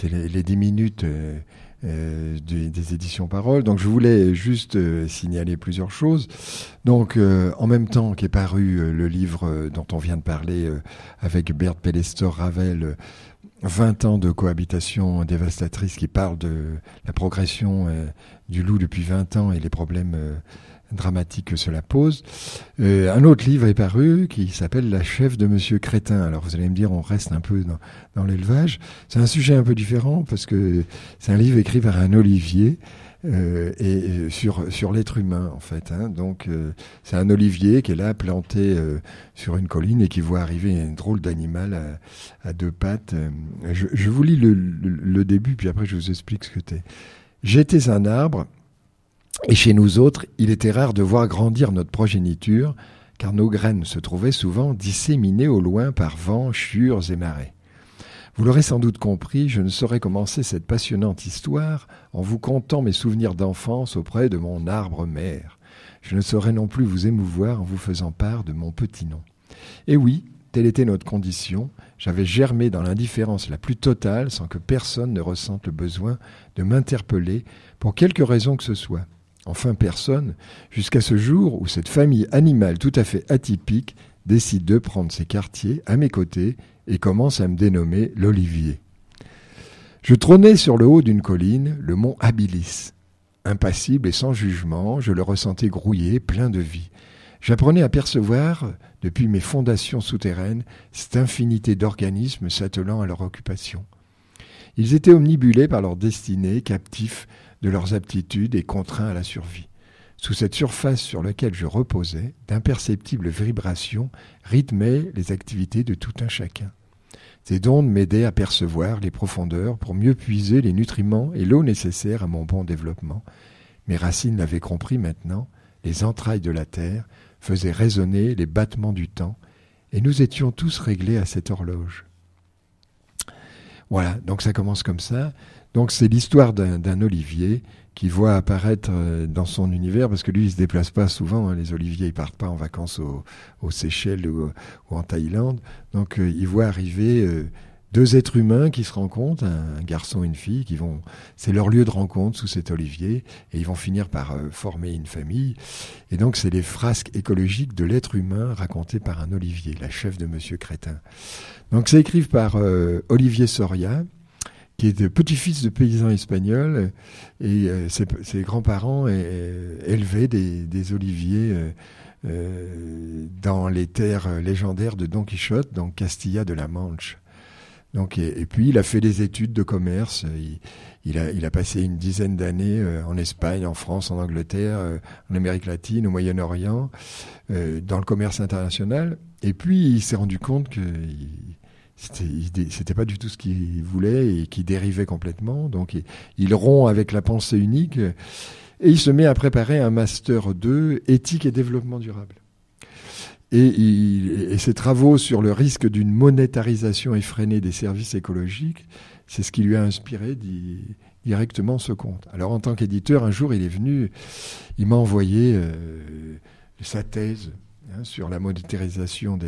10 minutes des éditions Parole. Donc je voulais juste signaler plusieurs choses. Donc en même temps qu'est paru le livre dont on vient de parler avec Bert Pellestor Ravel, 20 ans de cohabitation dévastatrice qui parle de la progression du loup depuis 20 ans et les problèmes dramatiques que cela pose. Un autre livre est paru qui s'appelle La chef de Monsieur Crétin. Alors vous allez me dire, on reste un peu dans l'élevage. C'est un sujet un peu différent parce que c'est un livre écrit par un olivier et sur l'être humain en fait. Donc c'est un olivier qui est là planté sur une colline et qui voit arriver un drôle d'animal à deux pattes. Je vous lis le début puis après je vous explique ce que c'est. J'étais un arbre et chez nous autres, il était rare de voir grandir notre progéniture car nos graines se trouvaient souvent disséminées au loin par vents, chiures et marées. Vous l'aurez sans doute compris, je ne saurais commencer cette passionnante histoire en vous contant mes souvenirs d'enfance auprès de mon arbre mère. Je ne saurais non plus vous émouvoir en vous faisant part de mon petit nom. Et oui, telle était notre condition. J'avais germé dans l'indifférence la plus totale sans que personne ne ressente le besoin de m'interpeller pour quelque raison que ce soit. Enfin personne, jusqu'à ce jour où cette famille animale tout à fait atypique décide de prendre ses quartiers à mes côtés et commence à me dénommer l'Olivier. Je trônais sur le haut d'une colline, le mont Habilis. Impassible et sans jugement, je le ressentais grouillé, plein de vie. J'apprenais à percevoir, depuis mes fondations souterraines, cette infinité d'organismes s'attelant à leur occupation. Ils étaient omnibulés par leur destinée, captifs de leurs aptitudes et contraints à la survie. Sous cette surface sur laquelle je reposais, d'imperceptibles vibrations rythmaient les activités de tout un chacun. Ces ondes m'aidaient à percevoir les profondeurs pour mieux puiser les nutriments et l'eau nécessaires à mon bon développement. Mes racines l'avaient compris maintenant, les entrailles de la terre faisaient résonner les battements du temps, et nous étions tous réglés à cette horloge. Voilà, donc ça commence comme ça. Donc c'est l'histoire d'un olivier qui voit apparaître dans son univers, parce que lui il se déplace pas souvent, les oliviers ils partent pas en vacances aux Seychelles ou en Thaïlande, donc il voit arriver deux êtres humains qui se rencontrent, un garçon et une fille, c'est leur lieu de rencontre sous cet olivier, et ils vont finir par former une famille, et donc c'est les frasques écologiques de l'être humain racontées par un olivier, la chef de Monsieur Crétin. Donc c'est écrit par Olivier Soria, qui est petit-fils de paysans espagnols, et ses grands-parents élevaient des oliviers dans les terres légendaires de Don Quichotte, donc Castilla de la Manche. Donc, et puis il a fait des études de commerce, il a passé une dizaine d'années en Espagne, en France, en Angleterre, en Amérique latine, au Moyen-Orient, dans le commerce international, et puis il s'est rendu compte que c'était pas du tout ce qu'il voulait et qu'il dérivait complètement. Donc il rompt avec la pensée unique et il se met à préparer un master 2 éthique et développement durable. Et ses travaux sur le risque d'une monétarisation effrénée des services écologiques, c'est ce qui lui a inspiré directement ce conte. Alors en tant qu'éditeur, un jour il est venu, il m'a envoyé sa thèse sur la monétarisation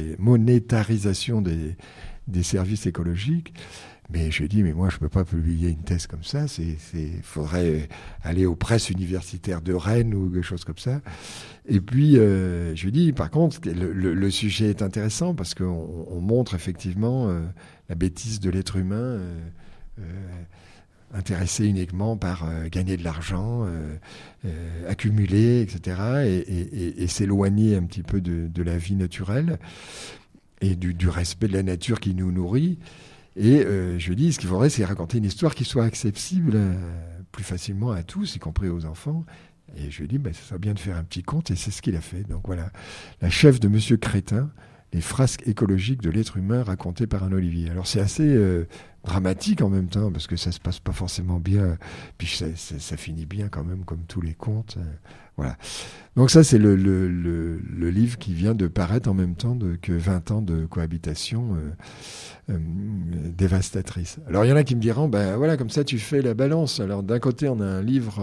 des services écologiques, mais je lui ai dit, mais moi je ne peux pas publier une thèse comme ça, faudrait aller aux presses universitaires de Rennes ou quelque chose comme ça. Et puis je lui ai dit, par contre, le sujet est intéressant parce qu'on montre effectivement la bêtise de l'être humain, intéressé uniquement par gagner de l'argent, accumuler, etc., et s'éloigner un petit peu de la vie naturelle et du respect de la nature qui nous nourrit. Et je lui dis, ce qu'il faudrait, c'est raconter une histoire qui soit accessible plus facilement à tous, y compris aux enfants. Et je lui dis, ça serait bien de faire un petit conte, et c'est ce qu'il a fait. Donc voilà, la chef de Monsieur Crétin, les frasques écologiques de l'être humain racontées par un olivier. Alors c'est assez dramatique en même temps, parce que ça se passe pas forcément bien, puis ça finit bien quand même, comme tous les contes. Voilà. Donc ça, c'est le livre qui vient de paraître en même temps que 20 ans de cohabitation dévastatrice. Alors il y en a qui me diront, voilà, comme ça tu fais la balance. Alors d'un côté, on a un livre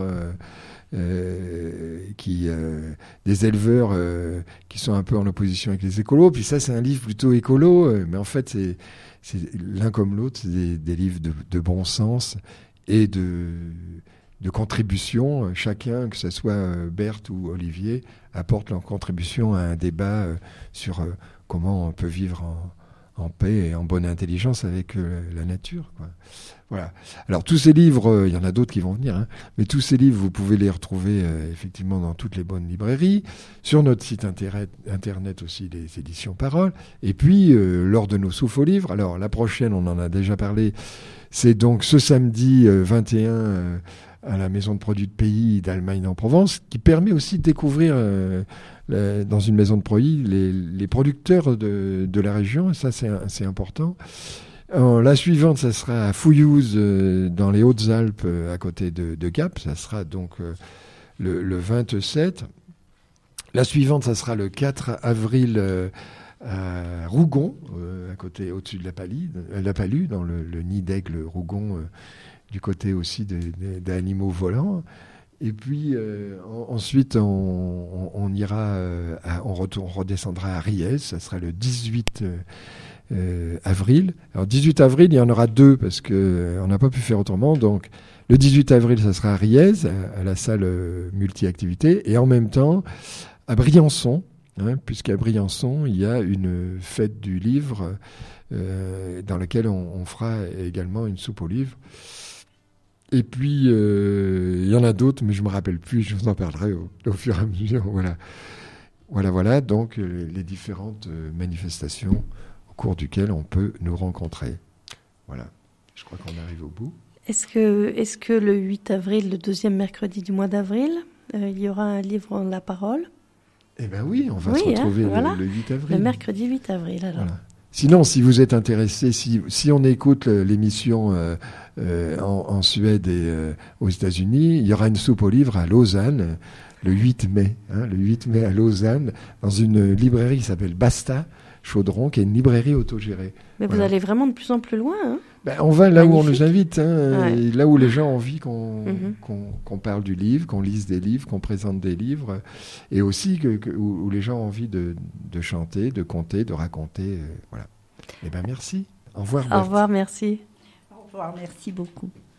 des éleveurs qui sont un peu en opposition avec les écolos, puis ça c'est un livre plutôt écolo, mais en fait c'est l'un comme l'autre, c'est des livres de bon sens et de contribution. Chacun, que ce soit Berthe ou Olivier, apporte leur contribution à un débat sur comment on peut vivre en paix et en bonne intelligence avec la nature, quoi. Voilà. Alors tous ces livres, il y en a d'autres qui vont venir, hein, mais tous ces livres, vous pouvez les retrouver effectivement dans toutes les bonnes librairies, sur notre site internet aussi, les éditions Parole, et puis lors de nos souffles aux livres. Alors la prochaine, on en a déjà parlé, c'est donc ce samedi 21 à la Maison de produits de pays d'Allemagne en Provence, qui permet aussi de découvrir dans une maison de produits les producteurs de la région, et ça c'est important. La suivante, ça sera à Fouillouse, dans les Hautes-Alpes, à côté de Gap. Ça sera donc le 27. La suivante, ça sera le 4 avril à Rougon, à côté, au-dessus de la Palue, dans le nid d'aigle Rougon, du côté aussi d'animaux volants. Et puis ensuite, on ira, on redescendra à Riez. Ça sera le 18 avril. Alors 18 avril, il y en aura 2 parce que on n'a pas pu faire autrement. Donc le 18 avril, ça sera à Riez, à la salle multi-activités, et en même temps à Briançon, hein, puisqu'à Briançon, il y a une fête du livre dans laquelle on fera également une soupe aux livres. Et puis il y en a d'autres, mais je me rappelle plus. Je vous en parlerai au fur et à mesure. Voilà. Donc les différentes manifestations au cours duquel on peut nous rencontrer. Voilà, je crois qu'on arrive au bout. Est-ce que le 8 avril, le deuxième mercredi du mois d'avril, il y aura un livre en la parole ? Eh bien oui, on va se retrouver le 8 avril. Le mercredi 8 avril, alors. Voilà. Sinon, si vous êtes intéressé, si on écoute l'émission en Suède et aux États-Unis, il y aura une soupe aux livres à Lausanne le 8 mai. Hein, le 8 mai à Lausanne, dans une librairie qui s'appelle Basta Chaudron, qui est une librairie autogérée. Mais vous allez vraiment de plus en plus loin. Hein. On va là où on nous invite, hein, et là où les gens ont envie qu'on parle du livre, qu'on lise des livres, qu'on présente des livres, et aussi où les gens ont envie de chanter, de conter, de raconter. Voilà. Eh bien, merci. Au revoir. Au revoir, merci. Au revoir, merci beaucoup.